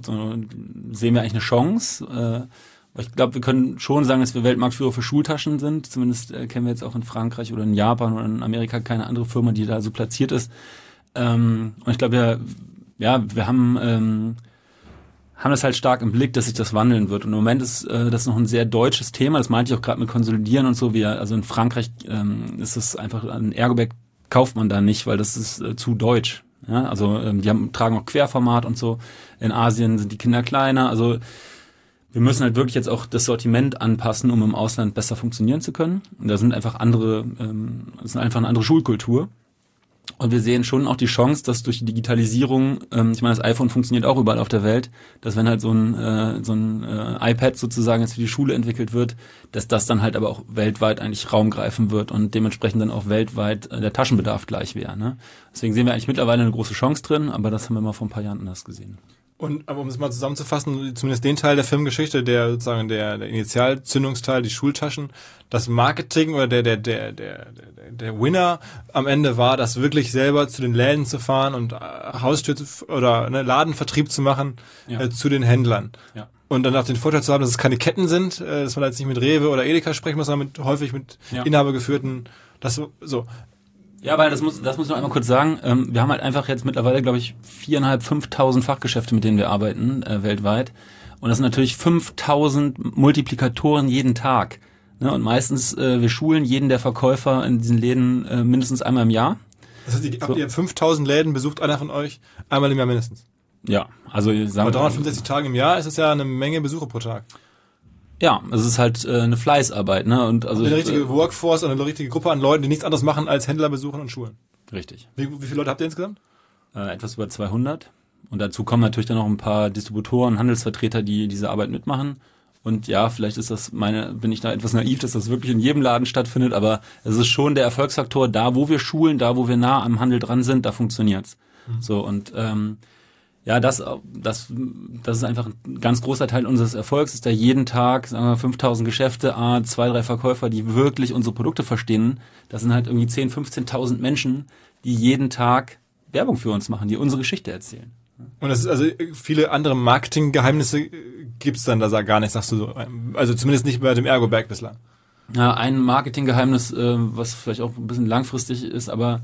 wir eigentlich eine Chance. Ich glaube, wir können schon sagen, dass wir Weltmarktführer für Schultaschen sind. Zumindest kennen wir jetzt auch in Frankreich oder in Japan oder in Amerika keine andere Firma, die da so platziert ist. Und ich glaube, wir haben das halt stark im Blick, dass sich das wandeln wird. Und im Moment ist das noch ein sehr deutsches Thema. Das meinte ich auch gerade mit Konsolidieren und so. Also in Frankreich ist es einfach, ein Ergobag kauft man da nicht, weil das ist zu deutsch. Ja? Also die tragen auch Querformat und so. In Asien sind die Kinder kleiner. Also wir müssen halt wirklich jetzt auch das Sortiment anpassen, um im Ausland besser funktionieren zu können. Und da sind einfach das ist einfach eine andere Schulkultur. Und wir sehen schon auch die Chance, dass durch die Digitalisierung, ich meine, das iPhone funktioniert auch überall auf der Welt, dass wenn halt so ein iPad sozusagen jetzt für die Schule entwickelt wird, dass das dann halt aber auch weltweit eigentlich Raum greifen wird und dementsprechend dann auch weltweit der Taschenbedarf gleich wäre. Ne? Deswegen sehen wir eigentlich mittlerweile eine große Chance drin, aber das haben wir mal vor ein paar Jahren anders gesehen. Aber um es mal zusammenzufassen, zumindest den Teil der Firmengeschichte, der sozusagen der Initialzündungsteil, die Schultaschen, das Marketing oder der Winner am Ende war, das wirklich selber zu den Läden zu fahren und Haustür oder Ladenvertrieb zu machen zu den Händlern. Ja. Und dann auch den Vorteil zu haben, dass es keine Ketten sind, dass man da jetzt nicht mit Rewe oder Edeka sprechen muss, sondern häufig mit inhabergeführten, das so. Ja, weil das muss ich noch einmal kurz sagen. Wir haben halt einfach jetzt mittlerweile, glaube ich, 4.500, 5.000 Fachgeschäfte, mit denen wir arbeiten, weltweit. Und das sind natürlich 5.000 Multiplikatoren jeden Tag. Ne? Und meistens, wir schulen jeden der Verkäufer in diesen Läden mindestens einmal im Jahr. Das heißt, habt ihr 5.000 Läden, besucht einer von euch einmal im Jahr mindestens? Ja, also sagen aber 365 Tage im Jahr ist es ja eine Menge Besuche pro Tag. Ja, es ist halt eine Fleißarbeit, ne? Und also eine richtige Workforce und eine richtige Gruppe an Leuten, die nichts anderes machen als Händler besuchen und schulen. Richtig. Wie viele Leute habt ihr insgesamt? Etwas über 200. Und dazu kommen natürlich dann noch ein paar Distributoren, Handelsvertreter, die diese Arbeit mitmachen. Und ja, vielleicht ist das bin ich da etwas naiv, dass das wirklich in jedem Laden stattfindet, aber es ist schon der Erfolgsfaktor, da wo wir schulen, da wo wir nah am Handel dran sind, da funktioniert's. So, und ja, das ist einfach ein ganz großer Teil unseres Erfolgs, ist da jeden Tag, sagen wir 5.000 Geschäfte, 2, 3 Verkäufer, die wirklich unsere Produkte verstehen. Das sind halt irgendwie 10.000, 15.000 Menschen, die jeden Tag Werbung für uns machen, die unsere Geschichte erzählen. Und das ist also viele andere Marketinggeheimnisse gibt's dann da gar nicht, sagst du so. Also zumindest nicht bei dem Ergo-Bag bislang. Ja, ein Marketinggeheimnis, was vielleicht auch ein bisschen langfristig ist, aber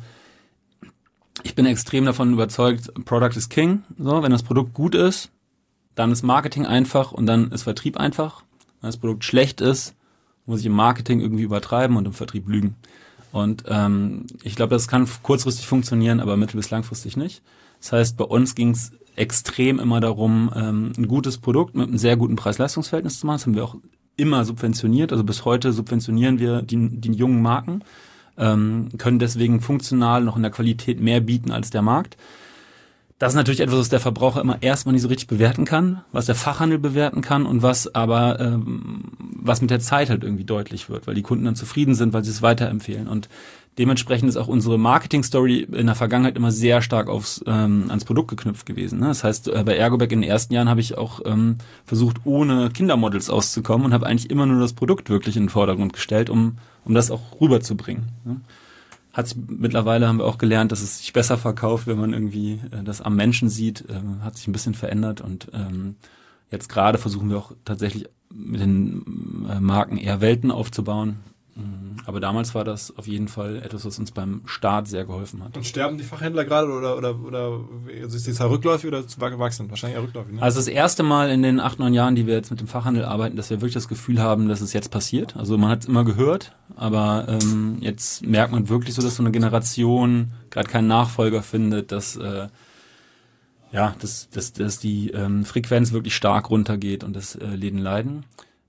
ich bin extrem davon überzeugt, Product is King. So, wenn das Produkt gut ist, dann ist Marketing einfach und dann ist Vertrieb einfach. Wenn das Produkt schlecht ist, muss ich im Marketing irgendwie übertreiben und im Vertrieb lügen. Und ich glaube, das kann kurzfristig funktionieren, aber mittel- bis langfristig nicht. Das heißt, bei uns ging es extrem immer darum, ein gutes Produkt mit einem sehr guten Preis-Leistungs-Verhältnis zu machen. Das haben wir auch immer subventioniert. Also bis heute subventionieren wir die jungen Marken. Können deswegen funktional noch in der Qualität mehr bieten als der Markt. Das ist natürlich etwas, was der Verbraucher immer erstmal nicht so richtig bewerten kann, was der Fachhandel bewerten kann und was aber was mit der Zeit halt irgendwie deutlich wird, weil die Kunden dann zufrieden sind, weil sie es weiterempfehlen. Und dementsprechend ist auch unsere Marketing-Story in der Vergangenheit immer sehr stark ans Produkt geknüpft gewesen. Ne? Das heißt, bei Ergo-Bag in den ersten Jahren habe ich auch versucht, ohne Kindermodels auszukommen und habe eigentlich immer nur das Produkt wirklich in den Vordergrund gestellt, um das auch rüberzubringen. Ne? Mittlerweile haben wir auch gelernt, dass es sich besser verkauft, wenn man irgendwie das am Menschen sieht, hat sich ein bisschen verändert und jetzt gerade versuchen wir auch tatsächlich mit den Marken eher Welten aufzubauen. Aber damals war das auf jeden Fall etwas, was uns beim Start sehr geholfen hat. Und sterben die Fachhändler gerade oder ist die Zahl rückläufig oder wachsen? Wahrscheinlich eher rückläufig, ne? Also das erste Mal in den 8, 9 Jahren, die wir jetzt mit dem Fachhandel arbeiten, dass wir wirklich das Gefühl haben, dass es jetzt passiert. Also man hat es immer gehört, aber jetzt merkt man wirklich so, dass so eine Generation gerade keinen Nachfolger findet, dass die Frequenz wirklich stark runtergeht und dass Läden leiden.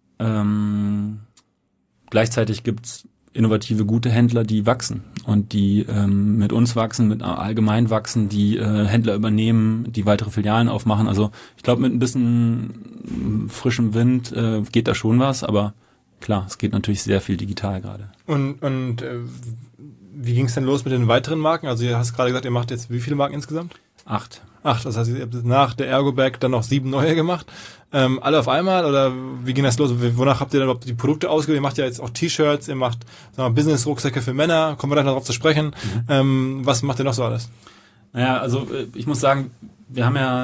Gleichzeitig gibt's innovative, gute Händler, die wachsen und die mit uns wachsen, mit allgemein wachsen, die Händler übernehmen, die weitere Filialen aufmachen. Also ich glaube, mit ein bisschen frischem Wind geht da schon was, aber klar, es geht natürlich sehr viel digital gerade. Und wie ging's denn los mit den weiteren Marken? Also ihr hast gerade gesagt, ihr macht jetzt wie viele Marken insgesamt? 8. Das heißt, ihr habt nach der Ergo-Bag dann noch 7 neue gemacht. Alle auf einmal oder wie ging das los? Wonach habt ihr denn überhaupt die Produkte ausgewählt? Ihr macht ja jetzt auch T-Shirts, ihr macht Business-Rucksäcke für Männer, kommen wir gleich noch drauf zu sprechen. Was macht ihr noch so alles? Naja, also ich muss sagen, wir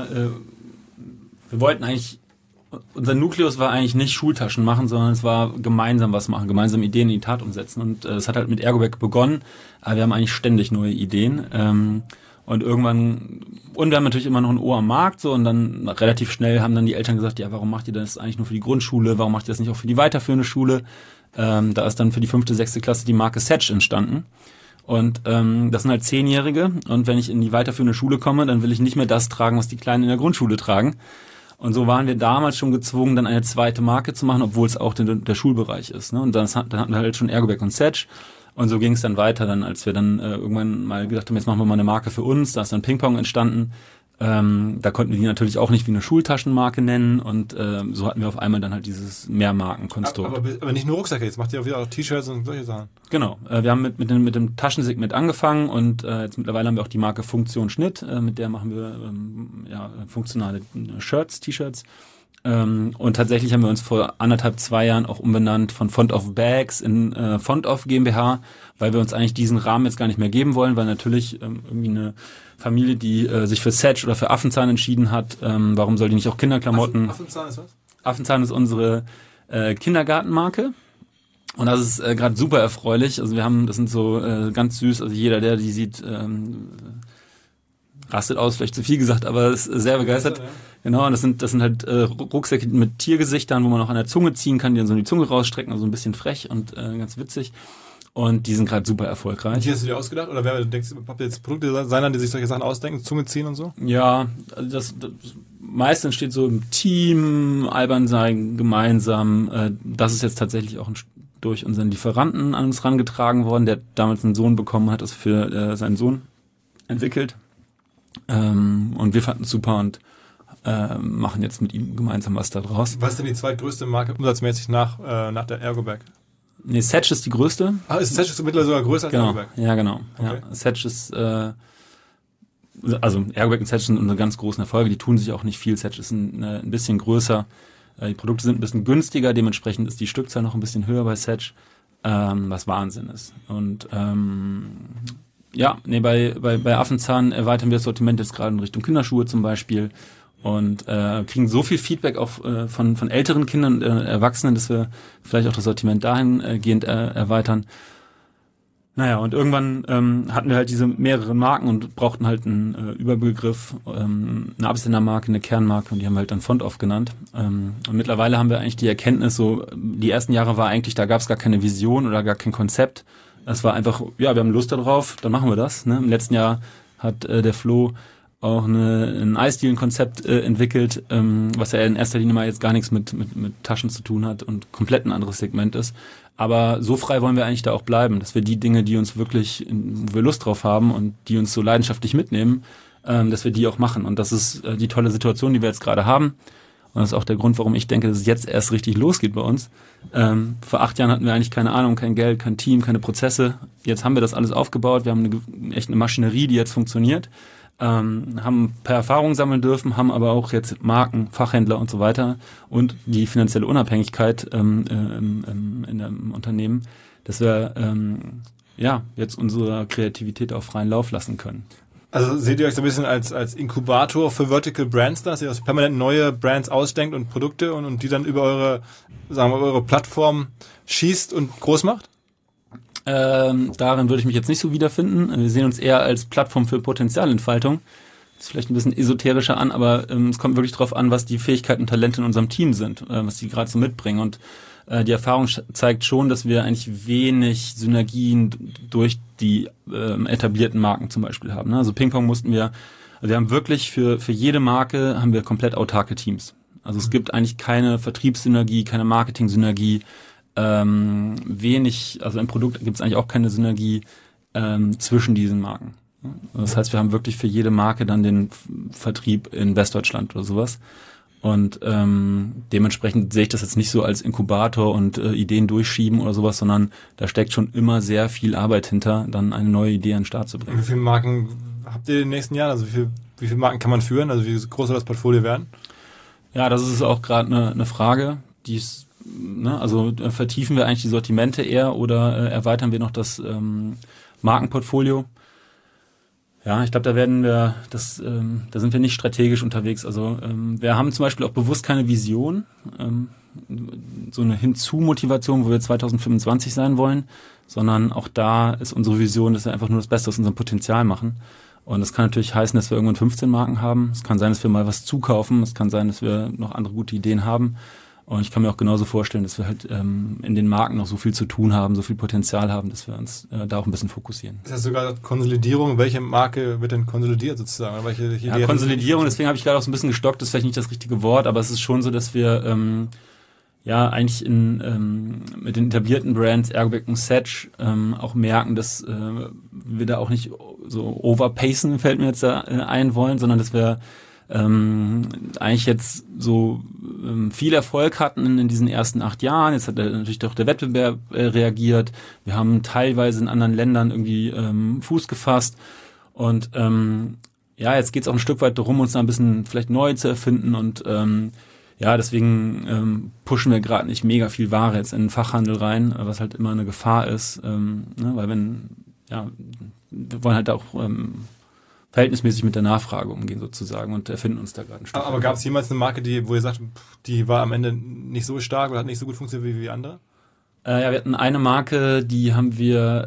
wollten eigentlich, unser Nukleus war eigentlich nicht Schultaschen machen, sondern es war gemeinsam was machen, gemeinsam Ideen in die Tat umsetzen. Und es hat halt mit Ergo-Bag begonnen, aber wir haben eigentlich ständig neue Ideen. Und wir haben natürlich immer noch ein Ohr am Markt, so, und dann relativ schnell haben dann die Eltern gesagt, ja, warum macht ihr das eigentlich nur für die Grundschule, warum macht ihr das nicht auch für die weiterführende Schule? Da ist dann für die 5., 6. Klasse die Marke Setch entstanden. Und das sind halt 10-Jährige, und wenn ich in die weiterführende Schule komme, dann will ich nicht mehr das tragen, was die Kleinen in der Grundschule tragen. Und so waren wir damals schon gezwungen, dann eine zweite Marke zu machen, obwohl es auch der Schulbereich ist. Ne? Und dann hatten wir halt schon Ergo-Bag und Setch. Und so ging es dann weiter, dann als wir dann irgendwann mal gedacht haben, jetzt machen wir mal eine Marke für uns, da ist dann Ping-Pong entstanden. Da konnten wir die natürlich auch nicht wie eine Schultaschenmarke nennen, und so hatten wir auf einmal dann halt dieses Mehrmarkenkonstrukt. Aber nicht nur Rucksäcke, jetzt macht ihr auch wieder T-Shirts und solche Sachen. Genau, wir haben mit dem Taschensegment angefangen, und jetzt mittlerweile haben wir auch die Marke Funktion Schnitt, mit der machen wir funktionale Shirts, T-Shirts. Und tatsächlich haben wir uns vor 1,5, 2 Jahren auch umbenannt von Font of Bags in Font of GmbH, weil wir uns eigentlich diesen Rahmen jetzt gar nicht mehr geben wollen, weil natürlich irgendwie eine Familie, die sich für Setch oder für Affenzahn entschieden hat, warum soll die nicht auch Kinderklamotten... Affenzahn ist was? Affenzahn ist unsere Kindergartenmarke. Und das ist gerade super erfreulich. Also das sind so ganz süß, also jeder, der die sieht, rastet aus, vielleicht zu viel gesagt, aber ist sehr begeistert. Ja. Genau, und das sind halt Rucksäcke mit Tiergesichtern, wo man auch an der Zunge ziehen kann, die dann so die Zunge rausstrecken, also ein bisschen frech und ganz witzig. Und die sind gerade super erfolgreich. Und die hast du dir ausgedacht? Oder habt ihr jetzt Produktdesigner, die sich solche Sachen ausdenken, Zunge ziehen und so? Ja, das meist entsteht so im Team, albern sein, gemeinsam. Das ist jetzt tatsächlich auch durch unseren Lieferanten an uns rangetragen worden, der damals einen Sohn bekommen hat, das für seinen Sohn entwickelt. Und wir fanden es super und machen jetzt mit ihm gemeinsam was da draus. Was ist denn die zweitgrößte Marke umsatzmäßig nach der Ergobag? Nee, Sedge ist die größte. Ist Sedge mittlerweile sogar größer als Ergobag? Ja, genau. Okay. Ja, Sedge ist, also Ergobag und Sedge sind unsere ganz großen Erfolge, die tun sich auch nicht viel. Sedge ist ein bisschen größer. Die Produkte sind ein bisschen günstiger, dementsprechend ist die Stückzahl noch ein bisschen höher bei Sedge, was Wahnsinn ist. Und bei Affenzahn erweitern wir das Sortiment jetzt gerade in Richtung Kinderschuhe zum Beispiel und kriegen so viel Feedback auch von älteren Kindern und Erwachsenen, dass wir vielleicht auch das Sortiment dahingehend erweitern. Naja, und irgendwann hatten wir halt diese mehreren Marken und brauchten halt einen Überbegriff, eine Absendermarke, eine Kernmarke und die haben wir halt dann Font-Off genannt. Und mittlerweile haben wir eigentlich die Erkenntnis, so die ersten Jahre war eigentlich, da gab es gar keine Vision oder gar kein Konzept. Es war einfach, ja, wir haben Lust darauf, dann machen wir das. Ne? Im letzten Jahr hat der Flo auch ein Eisdielen-Konzept entwickelt, was ja in erster Linie mal jetzt gar nichts mit Taschen zu tun hat und komplett ein anderes Segment ist. Aber so frei wollen wir eigentlich da auch bleiben, dass wir die Dinge, die uns wirklich, wo wir Lust drauf haben und die uns so leidenschaftlich mitnehmen, dass wir die auch machen. Und das ist die tolle Situation, die wir jetzt gerade haben. Und das ist auch der Grund, warum ich denke, dass es jetzt erst richtig losgeht bei uns. Vor 8 Jahren hatten wir eigentlich keine Ahnung, kein Geld, kein Team, keine Prozesse. Jetzt haben wir das alles aufgebaut. Wir haben echt eine Maschinerie, die jetzt funktioniert. Haben ein paar Erfahrungen sammeln dürfen, haben aber auch jetzt Marken, Fachhändler und so weiter und die finanzielle Unabhängigkeit in dem Unternehmen, dass wir jetzt unsere Kreativität auf freien Lauf lassen können. Also seht ihr euch so ein bisschen als Inkubator für Vertical Brands da, dass ihr permanent neue Brands ausdenkt und Produkte und die dann über eure Plattform schießt und groß macht? Darin würde ich mich jetzt nicht so wiederfinden. Wir sehen uns eher als Plattform für Potenzialentfaltung. Das ist vielleicht ein bisschen esoterischer an, aber es kommt wirklich darauf an, was die Fähigkeiten und Talente in unserem Team sind, was die gerade so mitbringen. Und die Erfahrung zeigt schon, dass wir eigentlich wenig Synergien durch die etablierten Marken zum Beispiel haben. Also Ping-Pong wir haben wirklich für jede Marke haben wir komplett autarke Teams. Also es gibt eigentlich keine Vertriebssynergie, keine Marketing-Synergie, also im Produkt gibt es eigentlich auch keine Synergie zwischen diesen Marken. Das heißt, wir haben wirklich für jede Marke dann den Vertrieb in Westdeutschland oder sowas. Und dementsprechend sehe ich das jetzt nicht so als Inkubator und Ideen durchschieben oder sowas, sondern da steckt schon immer sehr viel Arbeit hinter, dann eine neue Idee an den Start zu bringen. Wie viele Marken habt ihr in den nächsten Jahren? Also wie viele Marken kann man führen? Also wie groß soll das Portfolio werden? Ja, das ist auch gerade eine Frage, die ist, also vertiefen wir eigentlich die Sortimente eher oder erweitern wir noch das Markenportfolio? Ja, ich glaube, da sind wir nicht strategisch unterwegs. Also wir haben zum Beispiel auch bewusst keine Vision, so eine Hinzu-Motivation, wo wir 2025 sein wollen, sondern auch da ist unsere Vision, dass wir einfach nur das Beste aus unserem Potenzial machen. Und das kann natürlich heißen, dass wir irgendwann 15 Marken haben. Es kann sein, dass wir mal was zukaufen. Es kann sein, dass wir noch andere gute Ideen haben. Und ich kann mir auch genauso vorstellen, dass wir halt in den Marken noch so viel zu tun haben, so viel Potenzial haben, dass wir uns da auch ein bisschen fokussieren. Das heißt sogar Konsolidierung. Welche Marke wird denn konsolidiert sozusagen? Oder Konsolidierung, deswegen habe ich gerade auch so ein bisschen gestockt, das ist vielleicht nicht das richtige Wort, aber es ist schon so, dass wir eigentlich mit den etablierten Brands Ergobag und Sedge auch merken, dass wir da auch nicht so overpacen, fällt mir jetzt da ein wollen, sondern dass wir eigentlich jetzt so viel Erfolg hatten in diesen ersten 8 Jahren. Jetzt hat natürlich doch der Wettbewerb reagiert. Wir haben teilweise in anderen Ländern irgendwie Fuß gefasst. Und jetzt geht es auch ein Stück weit darum, uns da ein bisschen vielleicht neu zu erfinden. Und deswegen pushen wir gerade nicht mega viel Ware jetzt in den Fachhandel rein, was halt immer eine Gefahr ist. Weil wir wollen halt auch verhältnismäßig mit der Nachfrage umgehen sozusagen und erfinden uns da gerade ein Stück. Aber gab es jemals eine Marke, wo ihr sagt, die war am Ende nicht so stark oder hat nicht so gut funktioniert wie andere? Ja, wir hatten eine Marke, die haben wir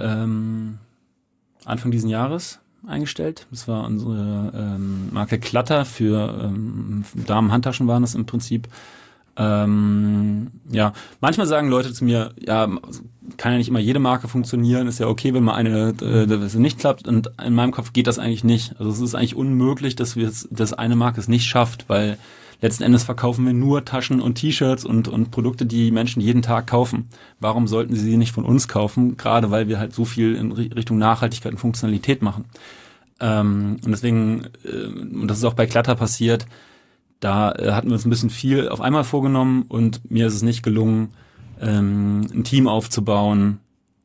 Anfang diesen Jahres eingestellt. Das war unsere Marke Klatter für Damen-Handtaschen waren das im Prinzip. Ja, manchmal sagen Leute zu mir, ja, kann ja nicht immer jede Marke funktionieren, ist ja okay, wenn mal eine nicht klappt, und in meinem Kopf geht das eigentlich nicht. Also es ist eigentlich unmöglich, dass eine Marke es nicht schafft, weil letzten Endes verkaufen wir nur Taschen und T-Shirts und Produkte, die Menschen jeden Tag kaufen. Warum sollten sie nicht von uns kaufen? Gerade weil wir halt so viel in Richtung Nachhaltigkeit und Funktionalität machen. Und deswegen, und das ist auch bei Klatter passiert, da hatten wir uns ein bisschen viel auf einmal vorgenommen und mir ist es nicht gelungen, ein Team aufzubauen,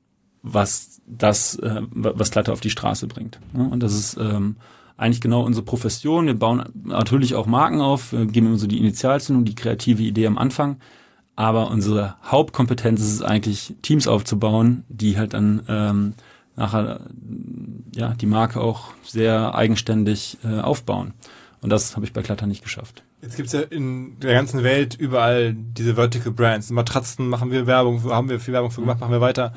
was Klatter auf die Straße bringt. Und das ist eigentlich genau unsere Profession. Wir bauen natürlich auch Marken auf, geben immer so die Initialzündung, die kreative Idee am Anfang. Aber unsere Hauptkompetenz ist es eigentlich, Teams aufzubauen, die halt dann nachher die Marke auch sehr eigenständig aufbauen. Und das habe ich bei Klatter nicht geschafft. Jetzt gibt's ja in der ganzen Welt überall diese Vertical Brands. Matratzen haben wir viel Werbung für gemacht, machen wir weiter.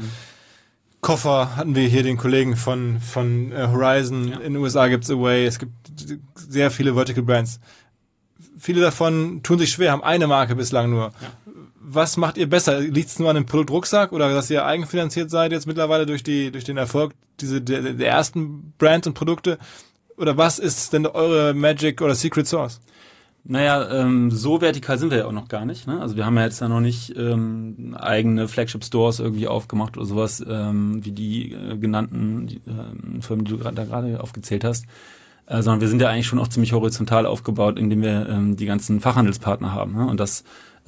Koffer hatten wir hier den Kollegen von Horizon. Ja. In den USA gibt's Away. Es gibt sehr viele Vertical Brands. Viele davon tun sich schwer, haben eine Marke bislang nur. Ja. Was macht ihr besser? Liegt's nur an dem Produktrucksack oder dass ihr eigenfinanziert seid jetzt mittlerweile durch den Erfolg der ersten Brands und Produkte? Oder was ist denn eure Magic oder Secret Sauce? Naja, so vertikal sind wir ja auch noch gar nicht. Ne? Also wir haben ja jetzt ja noch nicht eigene Flagship-Stores irgendwie aufgemacht oder sowas, wie die genannten Firmen, die du da gerade aufgezählt hast. Sondern wir sind ja eigentlich schon auch ziemlich horizontal aufgebaut, indem wir die ganzen Fachhandelspartner haben. Ne? Und das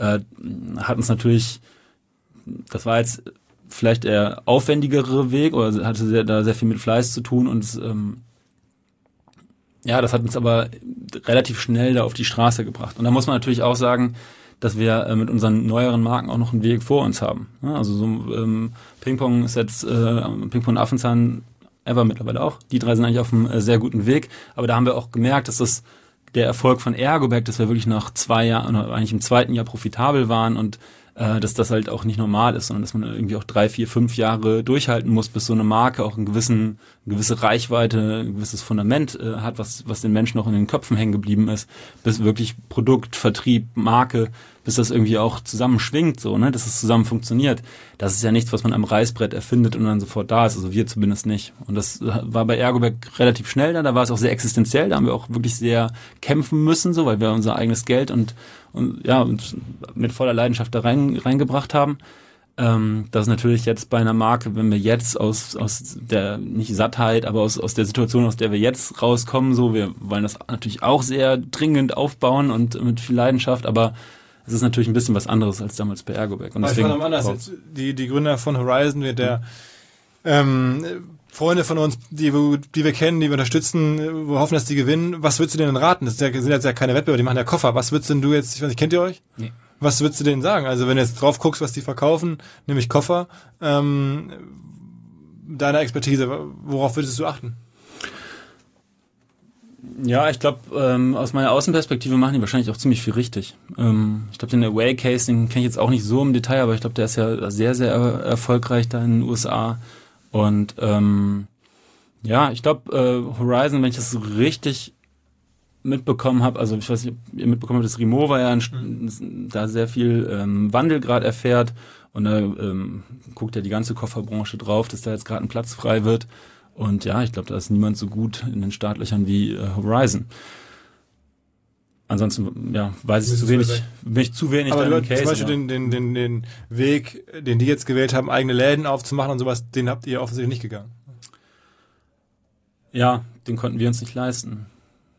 hat uns natürlich, das war jetzt vielleicht der aufwendigere Weg oder hatte da sehr viel mit Fleiß zu tun und das hat uns aber relativ schnell da auf die Straße gebracht. Und da muss man natürlich auch sagen, dass wir mit unseren neueren Marken auch noch einen Weg vor uns haben. Also so Ping-Pong ist jetzt, Ping-Pong und Affenzahn, Ever mittlerweile auch. Die drei sind eigentlich auf einem sehr guten Weg. Aber da haben wir auch gemerkt, dass das der Erfolg von Ergoback, dass wir wirklich nach 2 Jahren, oder eigentlich im 2. Jahr profitabel waren und dass das halt auch nicht normal ist, sondern dass man irgendwie auch 3, 4, 5 Jahre durchhalten muss, bis so eine Marke auch eine gewisse Reichweite, ein gewisses Fundament hat, was den Menschen auch in den Köpfen hängen geblieben ist, bis wirklich Produkt, Vertrieb, Marke, bis das irgendwie auch zusammen schwingt, so, ne, dass es zusammen funktioniert. Das ist ja nichts, was man am Reißbrett erfindet und dann sofort da ist, also wir zumindest nicht. Und das war bei Ergoback relativ schnell da war es auch sehr existenziell, da haben wir auch wirklich sehr kämpfen müssen, so, weil wir unser eigenes Geld und mit voller Leidenschaft da reingebracht haben. Das ist natürlich jetzt bei einer Marke, wenn wir jetzt aus der, nicht Sattheit, aber aus der Situation, aus der wir jetzt rauskommen, so, wir wollen das natürlich auch sehr dringend aufbauen und mit viel Leidenschaft, aber es ist natürlich ein bisschen was anderes als damals bei Ergoback. Und deswegen anders. Jetzt, die Gründer von Horizon, der Freunde von uns, die wir kennen, die wir unterstützen, wir hoffen, dass die gewinnen. Was würdest du denen raten? Das sind jetzt ja keine Wettbewerber, die machen ja Koffer. Was würdest denn du jetzt, ich weiß nicht, kennt ihr euch? Nee. Was würdest du denen sagen? Also wenn du jetzt drauf guckst, was die verkaufen, nämlich Koffer, deine Expertise, worauf würdest du achten? Ja, ich glaube, aus meiner Außenperspektive machen die wahrscheinlich auch ziemlich viel richtig. Ich glaube, den Away-Case, den kenne ich jetzt auch nicht so im Detail, aber ich glaube, der ist ja sehr, sehr erfolgreich da in den USA. Und ich glaube, Horizon, wenn ich das richtig mitbekommen habe, also ich weiß nicht, ob ihr mitbekommen habt, dass Rimowa ja da sehr viel Wandel gerade erfährt und da guckt ja die ganze Kofferbranche drauf, dass da jetzt gerade ein Platz frei wird. Und ja, ich glaube, da ist niemand so gut in den Startlöchern wie Horizon. Ansonsten, ja, weiß ich bin ich zu wenig aber da im Case. Zum Beispiel den Weg, den die jetzt gewählt haben, eigene Läden aufzumachen und sowas, den habt ihr offensichtlich nicht gegangen. Ja, den konnten wir uns nicht leisten.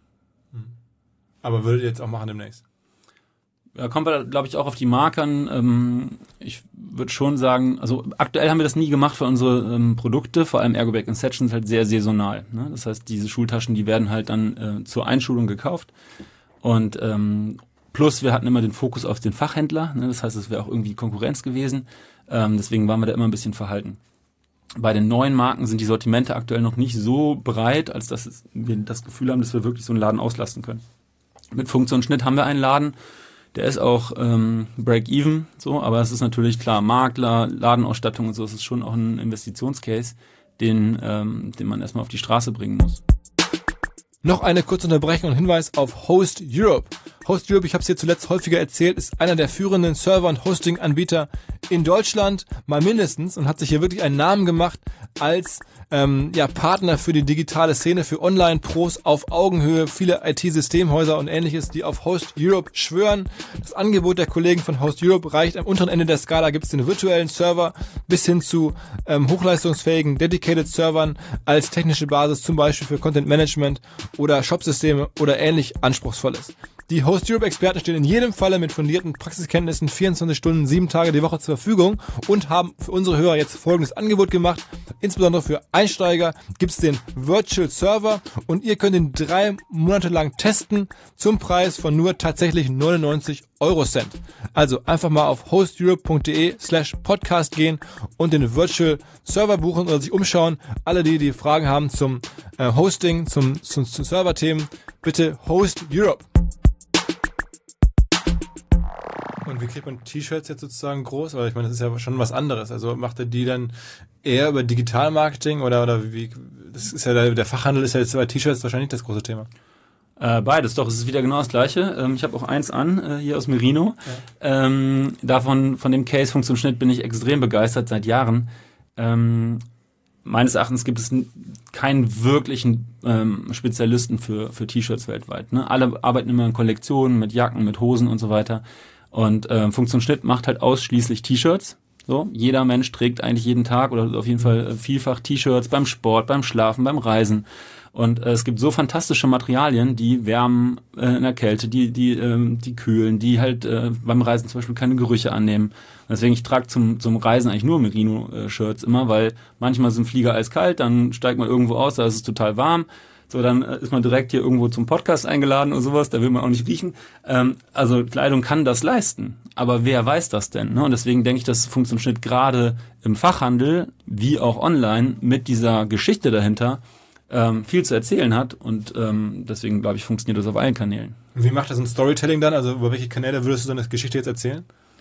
Aber würdet ihr jetzt auch machen demnächst? Ja, kommt, glaube ich, auch auf die Marke an. Ich würde schon sagen, also aktuell haben wir das nie gemacht, weil unsere Produkte, vor allem Ergoback und Setchen, sind halt sehr saisonal. Ne? Das heißt, diese Schultaschen, die werden halt dann zur Einschulung gekauft. Und plus wir hatten immer den Fokus auf den Fachhändler. Ne? Das heißt, es wäre auch irgendwie Konkurrenz gewesen. Deswegen waren wir da immer ein bisschen verhalten. Bei den neuen Marken sind die Sortimente aktuell noch nicht so breit, als dass wir das Gefühl haben, dass wir wirklich so einen Laden auslasten können. Mit Funktionsschnitt haben wir einen Laden, Der ist auch Break-Even, so, aber es ist natürlich klar, Makler, Ladenausstattung und so, es ist schon auch ein Investitionscase, den man erstmal auf die Straße bringen muss. Noch eine kurze Unterbrechung und Hinweis auf Host Europe. Host Europe, ich habe es hier zuletzt häufiger erzählt, ist einer der führenden Server- und Hosting-Anbieter in Deutschland, mal mindestens, und hat sich hier wirklich einen Namen gemacht als Partner für die digitale Szene, für Online-Pros auf Augenhöhe, viele IT-Systemhäuser und ähnliches, die auf Host Europe schwören. Das Angebot der Kollegen von Host Europe reicht am unteren Ende der Skala, gibt es den virtuellen Server bis hin zu hochleistungsfähigen Dedicated Servern als technische Basis, zum Beispiel für Content Management oder Shopsysteme oder ähnlich Anspruchsvolles. Die Host Europe Experten stehen in jedem Falle mit fundierten Praxiskenntnissen 24 Stunden, 7 Tage die Woche zur Verfügung und haben für unsere Hörer jetzt folgendes Angebot gemacht. Insbesondere für Einsteiger gibt es den Virtual Server und ihr könnt ihn 3 Monate lang testen zum Preis von nur tatsächlich 99 Eurocent. Also einfach mal auf hosteurope.de/podcast gehen und den Virtual Server buchen oder sich umschauen. Alle die Fragen haben zum Hosting, zum Server-Themen, bitte Host Europe. Und wie kriegt man T-Shirts jetzt sozusagen groß? Weil ich meine, das ist ja schon was anderes. Also macht er die dann eher über Digitalmarketing oder wie? Das ist ja der Fachhandel ist ja jetzt bei T-Shirts wahrscheinlich das große Thema. Beides, doch, es ist wieder genau das Gleiche. Ich habe auch eins an, hier aus Merino. Ja. Von dem Case Funktionsschnitt bin ich extrem begeistert seit Jahren. Meines Erachtens gibt es keinen wirklichen Spezialisten für T-Shirts weltweit. Ne? Alle arbeiten immer in Kollektionen mit Jacken, mit Hosen und so weiter. Und Funktionsschnitt macht halt ausschließlich T-Shirts. So, jeder Mensch trägt eigentlich jeden Tag oder auf jeden Fall vielfach T-Shirts beim Sport, beim Schlafen, beim Reisen. Und es gibt so fantastische Materialien, die wärmen in der Kälte, die kühlen, die halt beim Reisen zum Beispiel keine Gerüche annehmen. Und deswegen, ich trage zum Reisen eigentlich nur Merino-Shirts immer, weil manchmal sind Flieger eiskalt, dann steigt man irgendwo aus, da ist es total warm. So, dann ist man direkt hier irgendwo zum Podcast eingeladen oder sowas, da will man auch nicht riechen. Also Kleidung kann das leisten, aber wer weiß das denn? Ne? Und deswegen denke ich, dass Funktionsschnitt gerade im Fachhandel wie auch online mit dieser Geschichte dahinter viel zu erzählen hat und deswegen, glaube ich, funktioniert das auf allen Kanälen. Und wie macht das ein Storytelling dann? Also über welche Kanäle würdest du so eine Geschichte jetzt erzählen?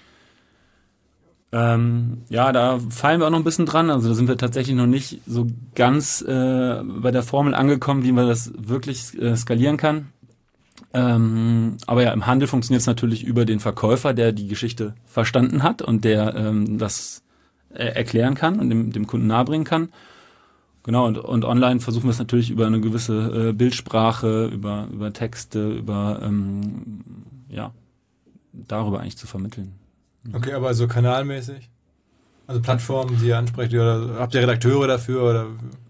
Da fallen wir auch noch ein bisschen dran. Also da sind wir tatsächlich noch nicht so ganz bei der Formel angekommen, wie man das wirklich skalieren kann. Aber ja, im Handel funktioniert es natürlich über den Verkäufer, der die Geschichte verstanden hat und der das erklären kann und dem Kunden nahebringen kann. Genau, und online versuchen wir es natürlich über eine gewisse Bildsprache, über Texte, darüber eigentlich zu vermitteln. Okay, aber so kanalmäßig? Also Plattformen, die ihr ansprecht, oder habt ihr Redakteure dafür? Oder?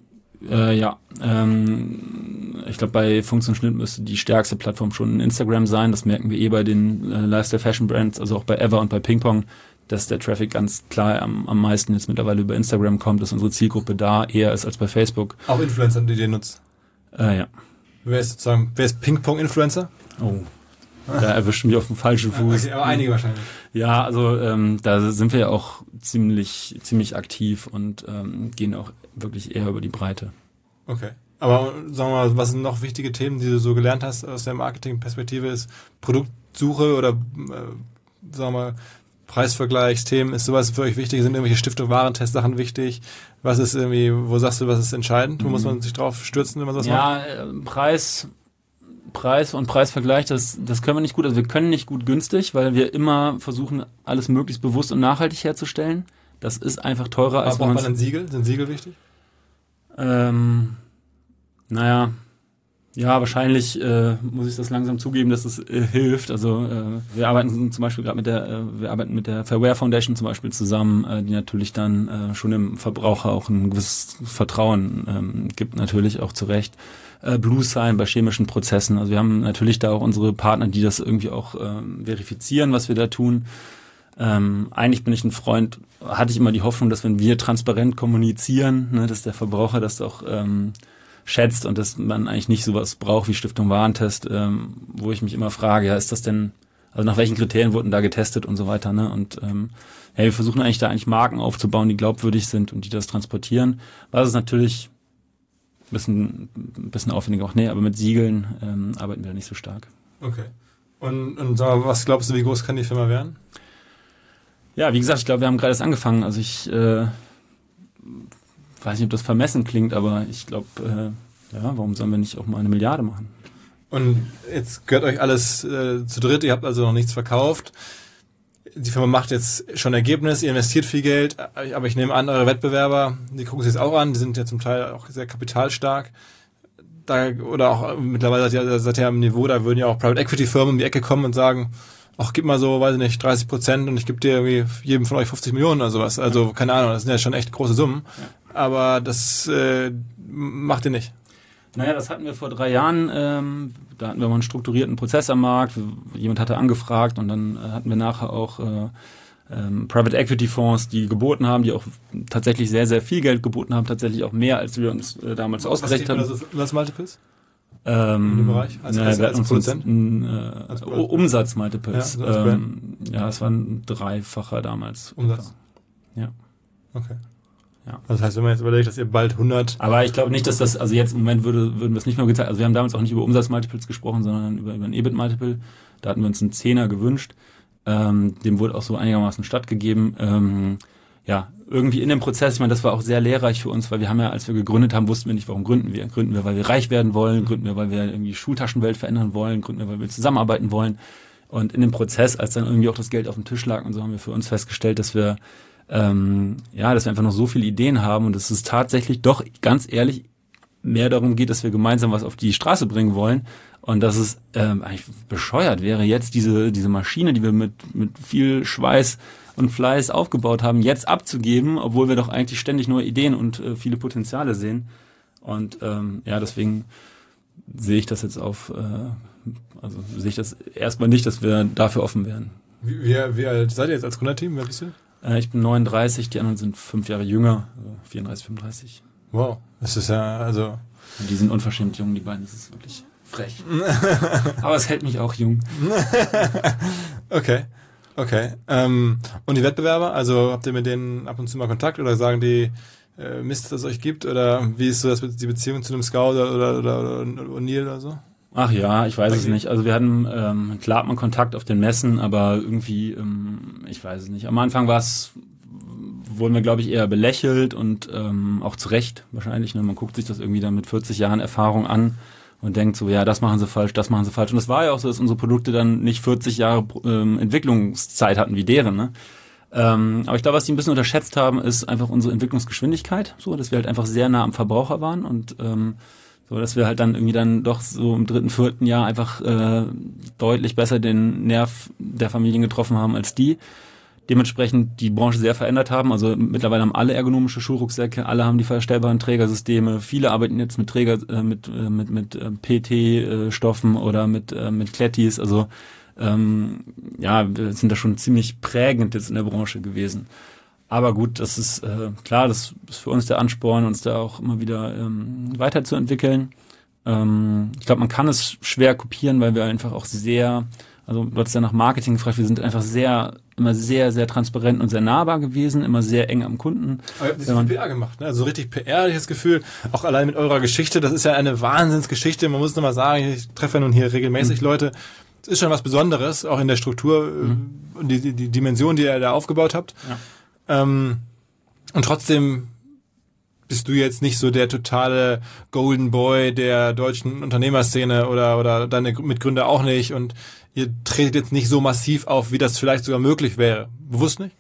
Ich glaube, bei Funktionsschnitt müsste die stärkste Plattform schon Instagram sein. Das merken wir bei den Lifestyle-Fashion-Brands, also auch bei Ever und bei Ping-Pong, dass der Traffic ganz klar am meisten jetzt mittlerweile über Instagram kommt, dass unsere Zielgruppe da eher ist als bei Facebook. Auch Influencer, die ihr nutzt? Ja. Wer ist Ping-Pong-Influencer? Oh. Da erwischt mich auf dem falschen Fuß. Okay, aber einige wahrscheinlich. Ja, also da sind wir ja auch ziemlich aktiv und gehen auch wirklich eher über die Breite. Okay. Aber sagen wir mal, was sind noch wichtige Themen, die du so gelernt hast aus der Marketingperspektive? Ist Produktsuche oder sagen wir mal Preisvergleichsthemen? Ist sowas für euch wichtig? Sind irgendwelche Stiftung Warentest-Sachen wichtig? Was ist irgendwie, wo sagst du, was ist entscheidend? Wo muss man sich drauf stürzen, wenn man sowas macht? Preis und Preisvergleich, das können wir nicht gut. Also wir können nicht gut günstig, weil wir immer versuchen, alles möglichst bewusst und nachhaltig herzustellen. Das ist einfach teurer als braucht man ein Siegel? Sind Siegel wichtig? Wahrscheinlich muss ich das langsam zugeben, dass es hilft. Also wir arbeiten zum Beispiel gerade mit der Fairware Foundation zum Beispiel zusammen, die natürlich dann schon dem Verbraucher auch ein gewisses Vertrauen gibt, natürlich auch zu Recht. Blue Sign bei chemischen Prozessen. Also wir haben natürlich da auch unsere Partner, die das irgendwie auch verifizieren, was wir da tun. Eigentlich bin ich ein Freund, hatte ich immer die Hoffnung, dass wenn wir transparent kommunizieren, ne, dass der Verbraucher das auch schätzt und dass man eigentlich nicht sowas braucht wie Stiftung Warentest, wo ich mich immer frage, ja, ist das denn, also nach welchen Kriterien wurden da getestet und so weiter, ne? Und wir versuchen eigentlich Marken aufzubauen, die glaubwürdig sind und die das transportieren. Was ist natürlich ein bisschen aufwendiger auch, aber mit Siegeln arbeiten wir nicht so stark. Okay. Und sag mal, was glaubst du, wie groß kann die Firma werden? Ja, wie gesagt, ich glaube, wir haben gerade erst angefangen. Also ich weiß nicht, ob das vermessen klingt, aber ich glaube, warum sollen wir nicht auch mal 1 Milliarde machen? Und jetzt gehört euch alles zu dritt, ihr habt also noch nichts verkauft. Die Firma macht jetzt schon Ergebnis, ihr investiert viel Geld, aber ich nehme an, eure Wettbewerber, die gucken sich das auch an, die sind ja zum Teil auch sehr kapitalstark. Oder auch mittlerweile seid ihr am Niveau, da würden ja auch Private Equity Firmen um die Ecke kommen und sagen, ach, gib mal so, weiß ich nicht, 30% und ich gebe dir irgendwie jedem von euch 50 Millionen oder sowas. Also, keine Ahnung, das sind ja schon echt große Summen. Ja. Aber das macht ihr nicht. Naja, das hatten wir vor 3 Jahren. Da hatten wir mal einen strukturierten Prozess am Markt. Jemand hatte angefragt und dann hatten wir nachher auch Private Equity Fonds, die geboten haben, die auch tatsächlich sehr, sehr viel Geld geboten haben, tatsächlich auch mehr, als wir uns damals ausgerechnet haben. Was Multiples? In dem Bereich? Als Produzent? Umsatz-Multiples. Ja, es war ein 3-facher damals. Umsatz? Ja. Okay. Ja. Das heißt, wenn man jetzt überlegt, dass ihr bald 100... Aber ich glaube nicht, dass das, also jetzt im Moment würden wir es nicht mehr gezeigt, also wir haben damals auch nicht über Umsatz-Multiples gesprochen, sondern über ein EBIT-Multiple. Da hatten wir uns einen 10er gewünscht. Dem wurde auch so einigermaßen stattgegeben. Ja, irgendwie in dem Prozess, ich meine, das war auch sehr lehrreich für uns, weil wir haben ja, als wir gegründet haben, wussten wir nicht, warum gründen wir. Gründen wir, weil wir reich werden wollen, gründen wir, weil wir irgendwie die Schultaschenwelt verändern wollen, gründen wir, weil wir zusammenarbeiten wollen. Und in dem Prozess, als dann irgendwie auch das Geld auf dem Tisch lag und so, haben wir für uns festgestellt, dass wir dass wir einfach noch so viele Ideen haben und dass es tatsächlich doch, ganz ehrlich, mehr darum geht, dass wir gemeinsam was auf die Straße bringen wollen und dass es eigentlich bescheuert wäre, jetzt diese Maschine, die wir mit viel Schweiß und Fleiß aufgebaut haben, jetzt abzugeben, obwohl wir doch eigentlich ständig neue Ideen und viele Potenziale sehen. Und deswegen sehe ich das jetzt sehe ich das erstmal nicht, dass wir dafür offen wären. Wie alt seid ihr jetzt als Gründerteam? Wer bist du? Ich bin 39, die anderen sind 5 Jahre jünger, also 34, 35. Wow, das ist ja, also... Und die sind unverschämt jung, die beiden, das ist wirklich frech. Aber es hält mich auch jung. Okay. Und die Wettbewerber, also habt ihr mit denen ab und zu mal Kontakt oder sagen die, Mist, dass es euch gibt? Oder wie ist so die Beziehung zu einem Scout oder O'Neill oder so? Ach ja, ich weiß es nicht. Also wir hatten, klar hat man Kontakt auf den Messen, aber irgendwie, ich weiß es nicht. Am Anfang wurden wir, glaube ich, eher belächelt und auch zu Recht wahrscheinlich. Ne? Man guckt sich das irgendwie dann mit 40 Jahren Erfahrung an und denkt so, ja, das machen sie falsch, das machen sie falsch. Und es war ja auch so, dass unsere Produkte dann nicht 40 Jahre Entwicklungszeit hatten wie deren. Ne? Aber ich glaube, was die ein bisschen unterschätzt haben, ist einfach unsere Entwicklungsgeschwindigkeit. So, dass wir halt einfach sehr nah am Verbraucher waren und so, dass wir halt dann irgendwie dann doch so im 3., 4. Jahr einfach deutlich besser den Nerv der Familien getroffen haben als die. Dementsprechend die Branche sehr verändert haben. Also mittlerweile haben alle ergonomische Schulrucksäcke, alle haben die verstellbaren Trägersysteme. Viele arbeiten jetzt mit mit PT-Stoffen oder mit Klettis. Also wir sind da schon ziemlich prägend jetzt in der Branche gewesen. Aber gut, das ist klar, das ist für uns der Ansporn, uns da auch immer wieder weiterzuentwickeln. Ich glaube, man kann es schwer kopieren, weil wir einfach auch du hast ja nach Marketing gefragt, wir sind einfach immer sehr, sehr transparent und sehr nahbar gewesen, immer sehr eng am Kunden. Aber ihr habt nicht viel PR gemacht, ne? Also richtig PR, habe ich das Gefühl, auch allein mit eurer Geschichte, das ist ja eine Wahnsinnsgeschichte, man muss nochmal sagen, ich treffe ja nun hier regelmäßig Leute, es ist schon was Besonderes, auch in der Struktur und die Dimension, die ihr da aufgebaut habt. Ja. Und trotzdem bist du jetzt nicht so der totale Golden Boy der deutschen Unternehmerszene oder deine Mitgründer auch nicht und ihr tretet jetzt nicht so massiv auf, wie das vielleicht sogar möglich wäre. Bewusst nicht?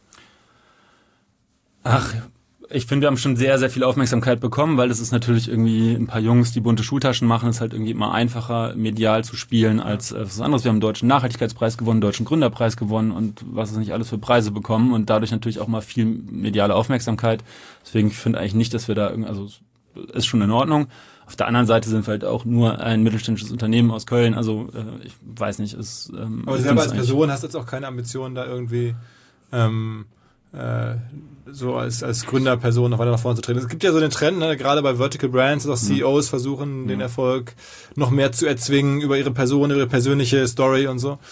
Ach, ich finde, wir haben schon sehr, sehr viel Aufmerksamkeit bekommen, weil es ist natürlich irgendwie ein paar Jungs, die bunte Schultaschen machen, ist halt irgendwie immer einfacher, medial zu spielen als was anderes. Wir haben einen deutschen Nachhaltigkeitspreis gewonnen, einen deutschen Gründerpreis gewonnen und was es nicht alles für Preise bekommen und dadurch natürlich auch mal viel mediale Aufmerksamkeit. Deswegen finde ich eigentlich nicht, dass wir da ist schon in Ordnung. Auf der anderen Seite sind wir halt auch nur ein mittelständisches Unternehmen aus Köln, also ich weiß nicht, aber selber als Person hast du jetzt auch keine Ambitionen, da irgendwie so als Gründerperson noch weiter nach vorne zu treten. Es gibt ja so den Trend, ne, gerade bei Vertical Brands, dass auch CEOs versuchen, den Erfolg noch mehr zu erzwingen über ihre Person, ihre persönliche Story und so.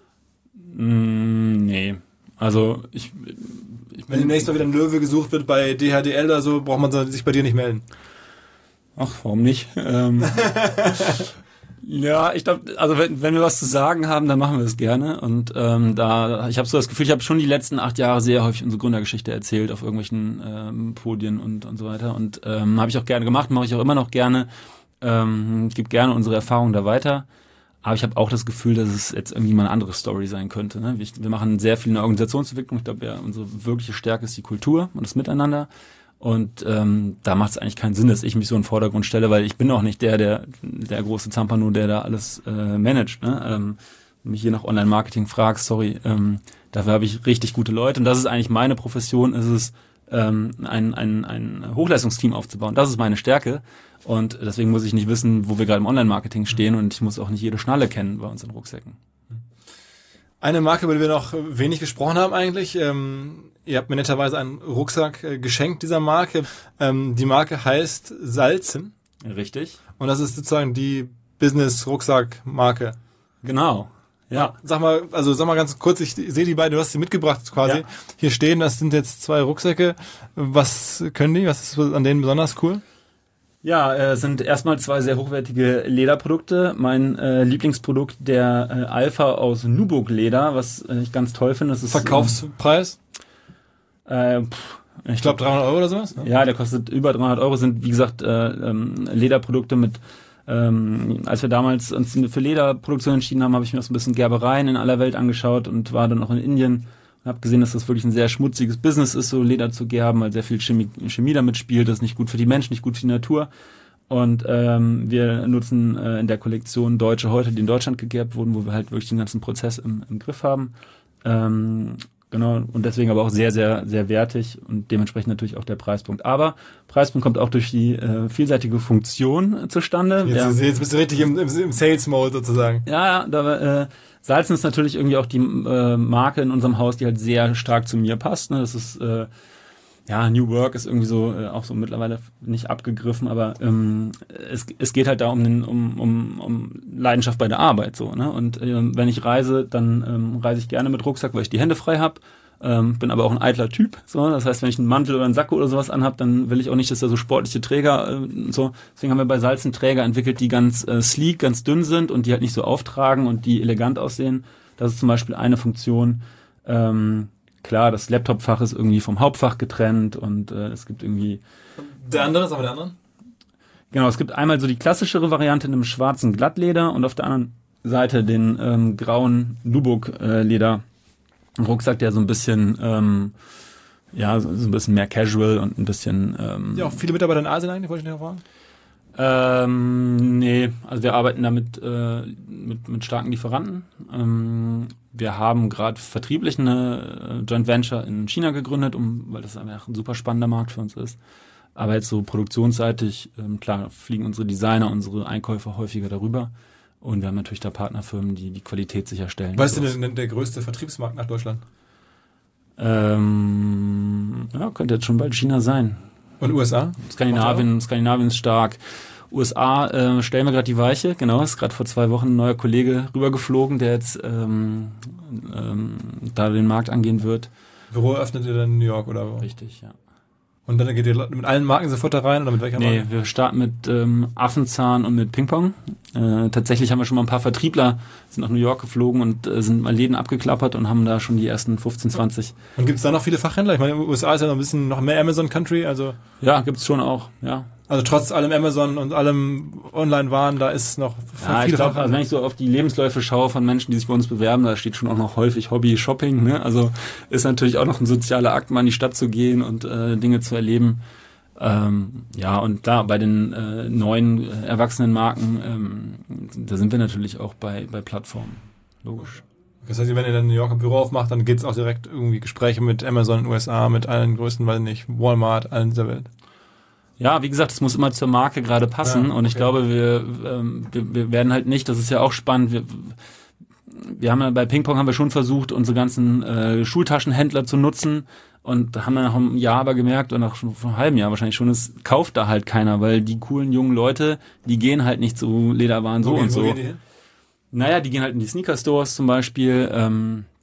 Nee, also wenn demnächst mal wieder ein Löwe gesucht wird bei DHDL oder so, braucht man sich bei dir nicht melden. Ach, warum nicht? Ja, ich glaube, also wenn wir was zu sagen haben, dann machen wir es gerne. Und ich habe so das Gefühl, ich habe schon die letzten 8 Jahre sehr häufig unsere Gründergeschichte erzählt auf irgendwelchen Podien und so weiter. Und habe ich auch gerne gemacht, mache ich auch immer noch gerne. Gebe gerne unsere Erfahrungen da weiter. Aber ich habe auch das Gefühl, dass es jetzt irgendwie mal eine andere Story sein könnte. Ne? Wir machen sehr viel in der Organisationsentwicklung. Ich glaube, unsere wirkliche Stärke ist die Kultur und das Miteinander. Und da macht es eigentlich keinen Sinn, dass ich mich so in den Vordergrund stelle, weil ich bin auch nicht der große Zampano, der da alles managt. Ne? Wenn du mich hier nach Online-Marketing fragst, sorry, dafür habe ich richtig gute Leute. Und das ist eigentlich meine Profession, ist es, ein Hochleistungsteam aufzubauen. Das ist meine Stärke. Und deswegen muss ich nicht wissen, wo wir gerade im Online-Marketing stehen, und ich muss auch nicht jede Schnalle kennen bei unseren Rucksäcken. Eine Marke, über die wir noch wenig gesprochen haben eigentlich. Ihr habt mir netterweise einen Rucksack geschenkt dieser Marke. Die Marke heißt Salzen. Richtig. Und das ist sozusagen die Business-Rucksack-Marke. Genau. Ja. Sag mal ganz kurz, ich sehe die beiden, du hast sie mitgebracht quasi. Ja. Hier stehen, das sind jetzt 2 Rucksäcke. Was können die? Was ist an denen besonders cool? Ja, es sind erstmal 2 sehr hochwertige Lederprodukte. Mein Lieblingsprodukt, der Alpha aus Nubuck-Leder, was ich ganz toll finde. Das ist Verkaufspreis? Ich glaube 300 Euro oder sowas? Ne? Ja, der kostet über 300 Euro. Sind, wie gesagt, Lederprodukte mit, als wir damals uns für Lederproduktion entschieden haben, habe ich mir auch so ein bisschen Gerbereien in aller Welt angeschaut und war dann auch in Indien. Habe gesehen, dass das wirklich ein sehr schmutziges Business ist, so Leder zu gerben, weil sehr viel Chemie damit spielt. Das ist nicht gut für die Menschen, nicht gut für die Natur. Und wir nutzen in der Kollektion deutsche Häute, die in Deutschland gegerbt wurden, wo wir halt wirklich den ganzen Prozess im Griff haben. Genau, und deswegen aber auch sehr, sehr, sehr wertig und dementsprechend natürlich auch der Preispunkt. Aber Preispunkt kommt auch durch die vielseitige Funktion zustande. Jetzt bist du richtig im Sales-Mode sozusagen. Ja, da Salzen ist natürlich irgendwie auch die Marke in unserem Haus, die halt sehr stark zu mir passt. Ne? Das ist, New Work ist irgendwie so auch so mittlerweile nicht abgegriffen, aber es geht halt da um Leidenschaft bei der Arbeit. So, ne? Und wenn ich reise, dann reise ich gerne mit Rucksack, weil ich die Hände frei habe. Bin aber auch ein eitler Typ. So, das heißt, wenn ich einen Mantel oder einen Sakko oder sowas anhab, dann will ich auch nicht, dass da so sportliche Träger so. Deswegen haben wir bei Salzen Träger entwickelt, die ganz sleek, ganz dünn sind und die halt nicht so auftragen und die elegant aussehen. Das ist zum Beispiel eine Funktion. Klar, das Laptopfach ist irgendwie vom Hauptfach getrennt und es gibt irgendwie... Der andere, sagen wir der anderen? Genau, es gibt einmal so die klassischere Variante in einem schwarzen Glattleder und auf der anderen Seite den grauen Nubuck-Leder. Ein Rucksack, der so ein bisschen, so ein bisschen mehr casual und ein bisschen... ja, auch viele Mitarbeiter in Asien eigentlich, wollte ich noch fragen? Nee, also wir arbeiten damit mit starken Lieferanten. Wir haben gerade vertrieblich eine Joint Venture in China gegründet, weil das einfach ein super spannender Markt für uns ist. Aber jetzt so produktionsseitig, klar, fliegen unsere Designer, unsere Einkäufer häufiger darüber. Und wir haben natürlich da Partnerfirmen, die die Qualität sicherstellen. Was ist denn der größte Vertriebsmarkt nach Deutschland? Könnte jetzt schon bald China sein. Und USA? Skandinavien ist stark. USA stellen wir gerade die Weiche, genau, ist gerade vor 2 Wochen ein neuer Kollege rübergeflogen, der jetzt da den Markt angehen wird. Büro öffnet ihr dann in New York oder wo? Richtig, ja. Und dann geht ihr mit allen Marken sofort da rein oder mit welcher Marke? Nee, wir starten mit Affenzahn und mit Ping-Pong. Tatsächlich haben wir schon mal ein paar Vertriebler, sind nach New York geflogen und sind mal Läden abgeklappert und haben da schon die ersten 15, 20. Und gibt es da noch viele Fachhändler? Ich meine, in den USA ist ja noch ein bisschen noch mehr Amazon-Country, also... Ja, gibt's schon auch, ja. Also trotz allem Amazon und allem Online-Waren, da ist noch viele Fachhändler. Also wenn ich so auf die Lebensläufe schaue von Menschen, die sich bei uns bewerben, da steht schon auch noch häufig Hobby, Shopping, ne? Also ist natürlich auch noch ein sozialer Akt, mal in die Stadt zu gehen und Dinge zu erleben. Und da bei den neuen erwachsenen Marken, da sind wir natürlich auch bei Plattformen. Logisch. Das heißt, wenn ihr dann ein New Yorker Büro aufmacht, dann geht's auch direkt irgendwie Gespräche mit Amazon in den USA, mit allen größten, weiß nicht, Walmart, allen dieser Welt. Ja, wie gesagt, es muss immer zur Marke gerade passen. Ja, okay. Und ich glaube, wir werden halt nicht, das ist ja auch spannend, wir haben ja bei Ping-Pong haben wir schon versucht, unsere ganzen Schultaschenhändler zu nutzen und haben dann nach einem Jahr aber gemerkt, oder nach schon vor einem halben Jahr wahrscheinlich schon, es kauft da halt keiner, weil die coolen jungen Leute, die gehen halt nicht zu Lederwaren so und so. Naja, die gehen halt in die Sneaker-Stores zum Beispiel,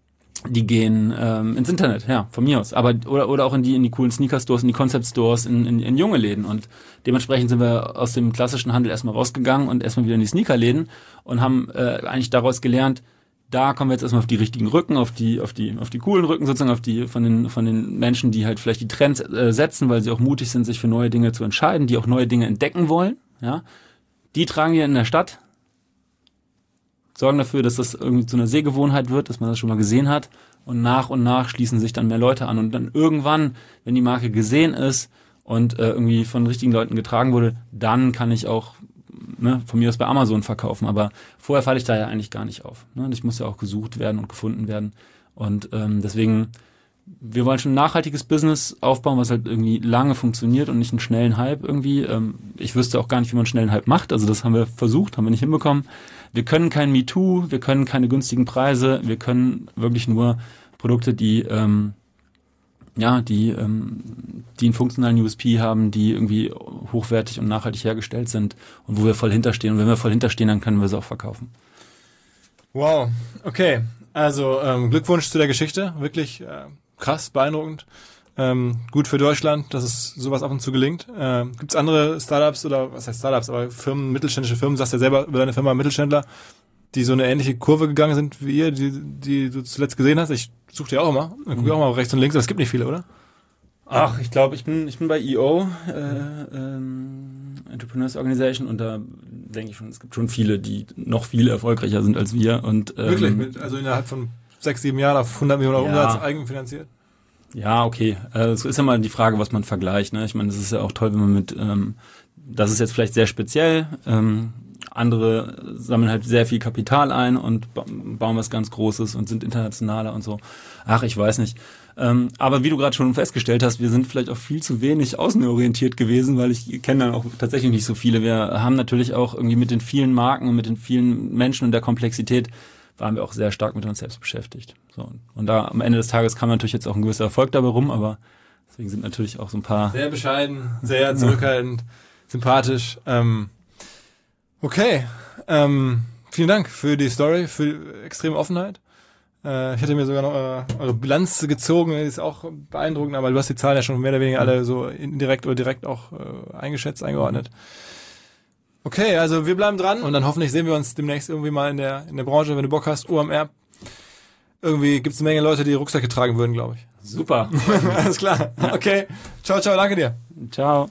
die gehen ins Internet, ja, von mir aus. Aber oder auch in die coolen Sneaker-Stores, in die Concept-Stores, in junge Läden. Und dementsprechend sind wir aus dem klassischen Handel erstmal rausgegangen und erstmal wieder in die Sneaker-Läden und haben eigentlich daraus gelernt, da kommen wir jetzt erstmal auf die richtigen Rücken, auf die coolen Rücken sozusagen, auf die von den Menschen, die halt vielleicht die Trends setzen, weil sie auch mutig sind, sich für neue Dinge zu entscheiden, die auch neue Dinge entdecken wollen, ja. Die tragen wir in der Stadt, sorgen dafür, dass das irgendwie zu einer Sehgewohnheit wird, dass man das schon mal gesehen hat und nach schließen sich dann mehr Leute an und dann irgendwann, wenn die Marke gesehen ist und irgendwie von richtigen Leuten getragen wurde, dann kann ich auch von mir aus bei Amazon verkaufen, aber vorher falle ich da ja eigentlich gar nicht auf. Ne? Ich muss ja auch gesucht werden und gefunden werden und deswegen, wir wollen schon ein nachhaltiges Business aufbauen, was halt irgendwie lange funktioniert und nicht einen schnellen Hype irgendwie. Ich wüsste auch gar nicht, wie man einen schnellen Hype macht, also das haben wir versucht, haben wir nicht hinbekommen. Wir können kein MeToo, wir können keine günstigen Preise, wir können wirklich nur Produkte, die einen funktionalen USP haben, die irgendwie hochwertig und nachhaltig hergestellt sind und wo wir voll hinterstehen. Und wenn wir voll hinterstehen, dann können wir sie auch verkaufen. Wow, okay. Also Glückwunsch zu der Geschichte. Wirklich krass, beeindruckend. Gut für Deutschland, dass es sowas ab und zu gelingt. Gibt es andere Startups oder was heißt Startups, aber Firmen, mittelständische Firmen, sagst ja selber über deine Firma Mittelständler, die so eine ähnliche Kurve gegangen sind wie ihr, die du zuletzt gesehen hast? Ich suche die auch immer. Dann gucke ich auch mal rechts und links, aber es gibt nicht viele, oder? Ach, ich glaube, ich bin bei EO, Entrepreneurs Organization, und da denke ich schon, es gibt schon viele, die noch viel erfolgreicher sind als wir. Und wirklich? Also innerhalb von 6-7 Jahren auf 100 Millionen Euro Umsatz eigenfinanziert? Ja, okay. Es ist ja mal die Frage, was man vergleicht. Ne? Ich meine, es ist ja auch toll, wenn man mit, das ist jetzt vielleicht sehr speziell, andere sammeln halt sehr viel Kapital ein und bauen was ganz Großes und sind internationaler und so. Ach, ich weiß nicht. Aber wie du gerade schon festgestellt hast, wir sind vielleicht auch viel zu wenig außenorientiert gewesen, weil ich kenne dann auch tatsächlich nicht so viele. Wir haben natürlich auch irgendwie mit den vielen Marken und mit den vielen Menschen und der Komplexität waren wir auch sehr stark mit uns selbst beschäftigt. So. Und da am Ende des Tages kam natürlich jetzt auch ein gewisser Erfolg dabei rum, aber deswegen sind natürlich auch so ein paar... Sehr bescheiden, sehr zurückhaltend, sympathisch. Okay, vielen Dank für die Story, für extreme Offenheit. Ich hatte mir sogar noch eure Bilanz gezogen, die ist auch beeindruckend, aber du hast die Zahlen ja schon mehr oder weniger alle so indirekt oder direkt auch eingeordnet. Okay, also wir bleiben dran und dann hoffentlich sehen wir uns demnächst irgendwie mal in der Branche, wenn du Bock hast, OMR. Irgendwie gibt es eine Menge Leute, die Rucksäcke tragen würden, glaube ich. Super. Alles klar. Okay. Ciao, danke dir. Ciao.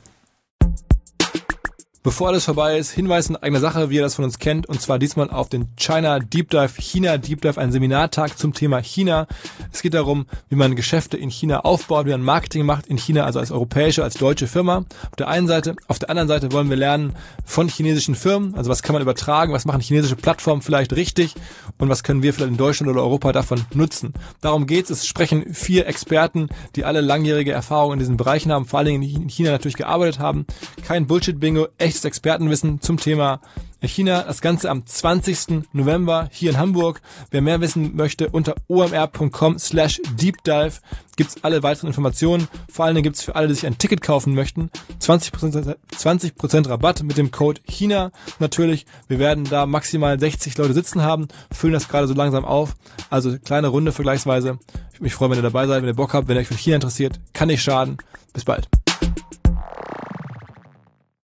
Bevor alles vorbei ist, Hinweis in eigener Sache, wie ihr das von uns kennt, und zwar diesmal auf den China Deep Dive, China Deep Dive, ein Seminartag zum Thema China. Es geht darum, wie man Geschäfte in China aufbaut, wie man Marketing macht in China, also als europäische, als deutsche Firma. Auf der einen Seite. Auf der anderen Seite wollen wir lernen von chinesischen Firmen, also was kann man übertragen, was machen chinesische Plattformen vielleicht richtig und was können wir vielleicht in Deutschland oder Europa davon nutzen. Darum geht's. Es sprechen 4 Experten, die alle langjährige Erfahrung in diesen Bereichen haben, vor allen Dingen in China natürlich gearbeitet haben. Kein Bullshit-Bingo, echtes Expertenwissen zum Thema China. Das Ganze am 20. November hier in Hamburg. Wer mehr wissen möchte, unter omr.com/deepdive gibt's alle weiteren Informationen. Vor allen Dingen gibt's für alle, die sich ein Ticket kaufen möchten, 20% Rabatt mit dem Code China. Natürlich, wir werden da maximal 60 Leute sitzen haben, füllen das gerade so langsam auf. Also kleine Runde vergleichsweise. Ich würde mich freuen, wenn ihr dabei seid, wenn ihr Bock habt, wenn ihr euch für China interessiert. Kann nicht schaden. Bis bald.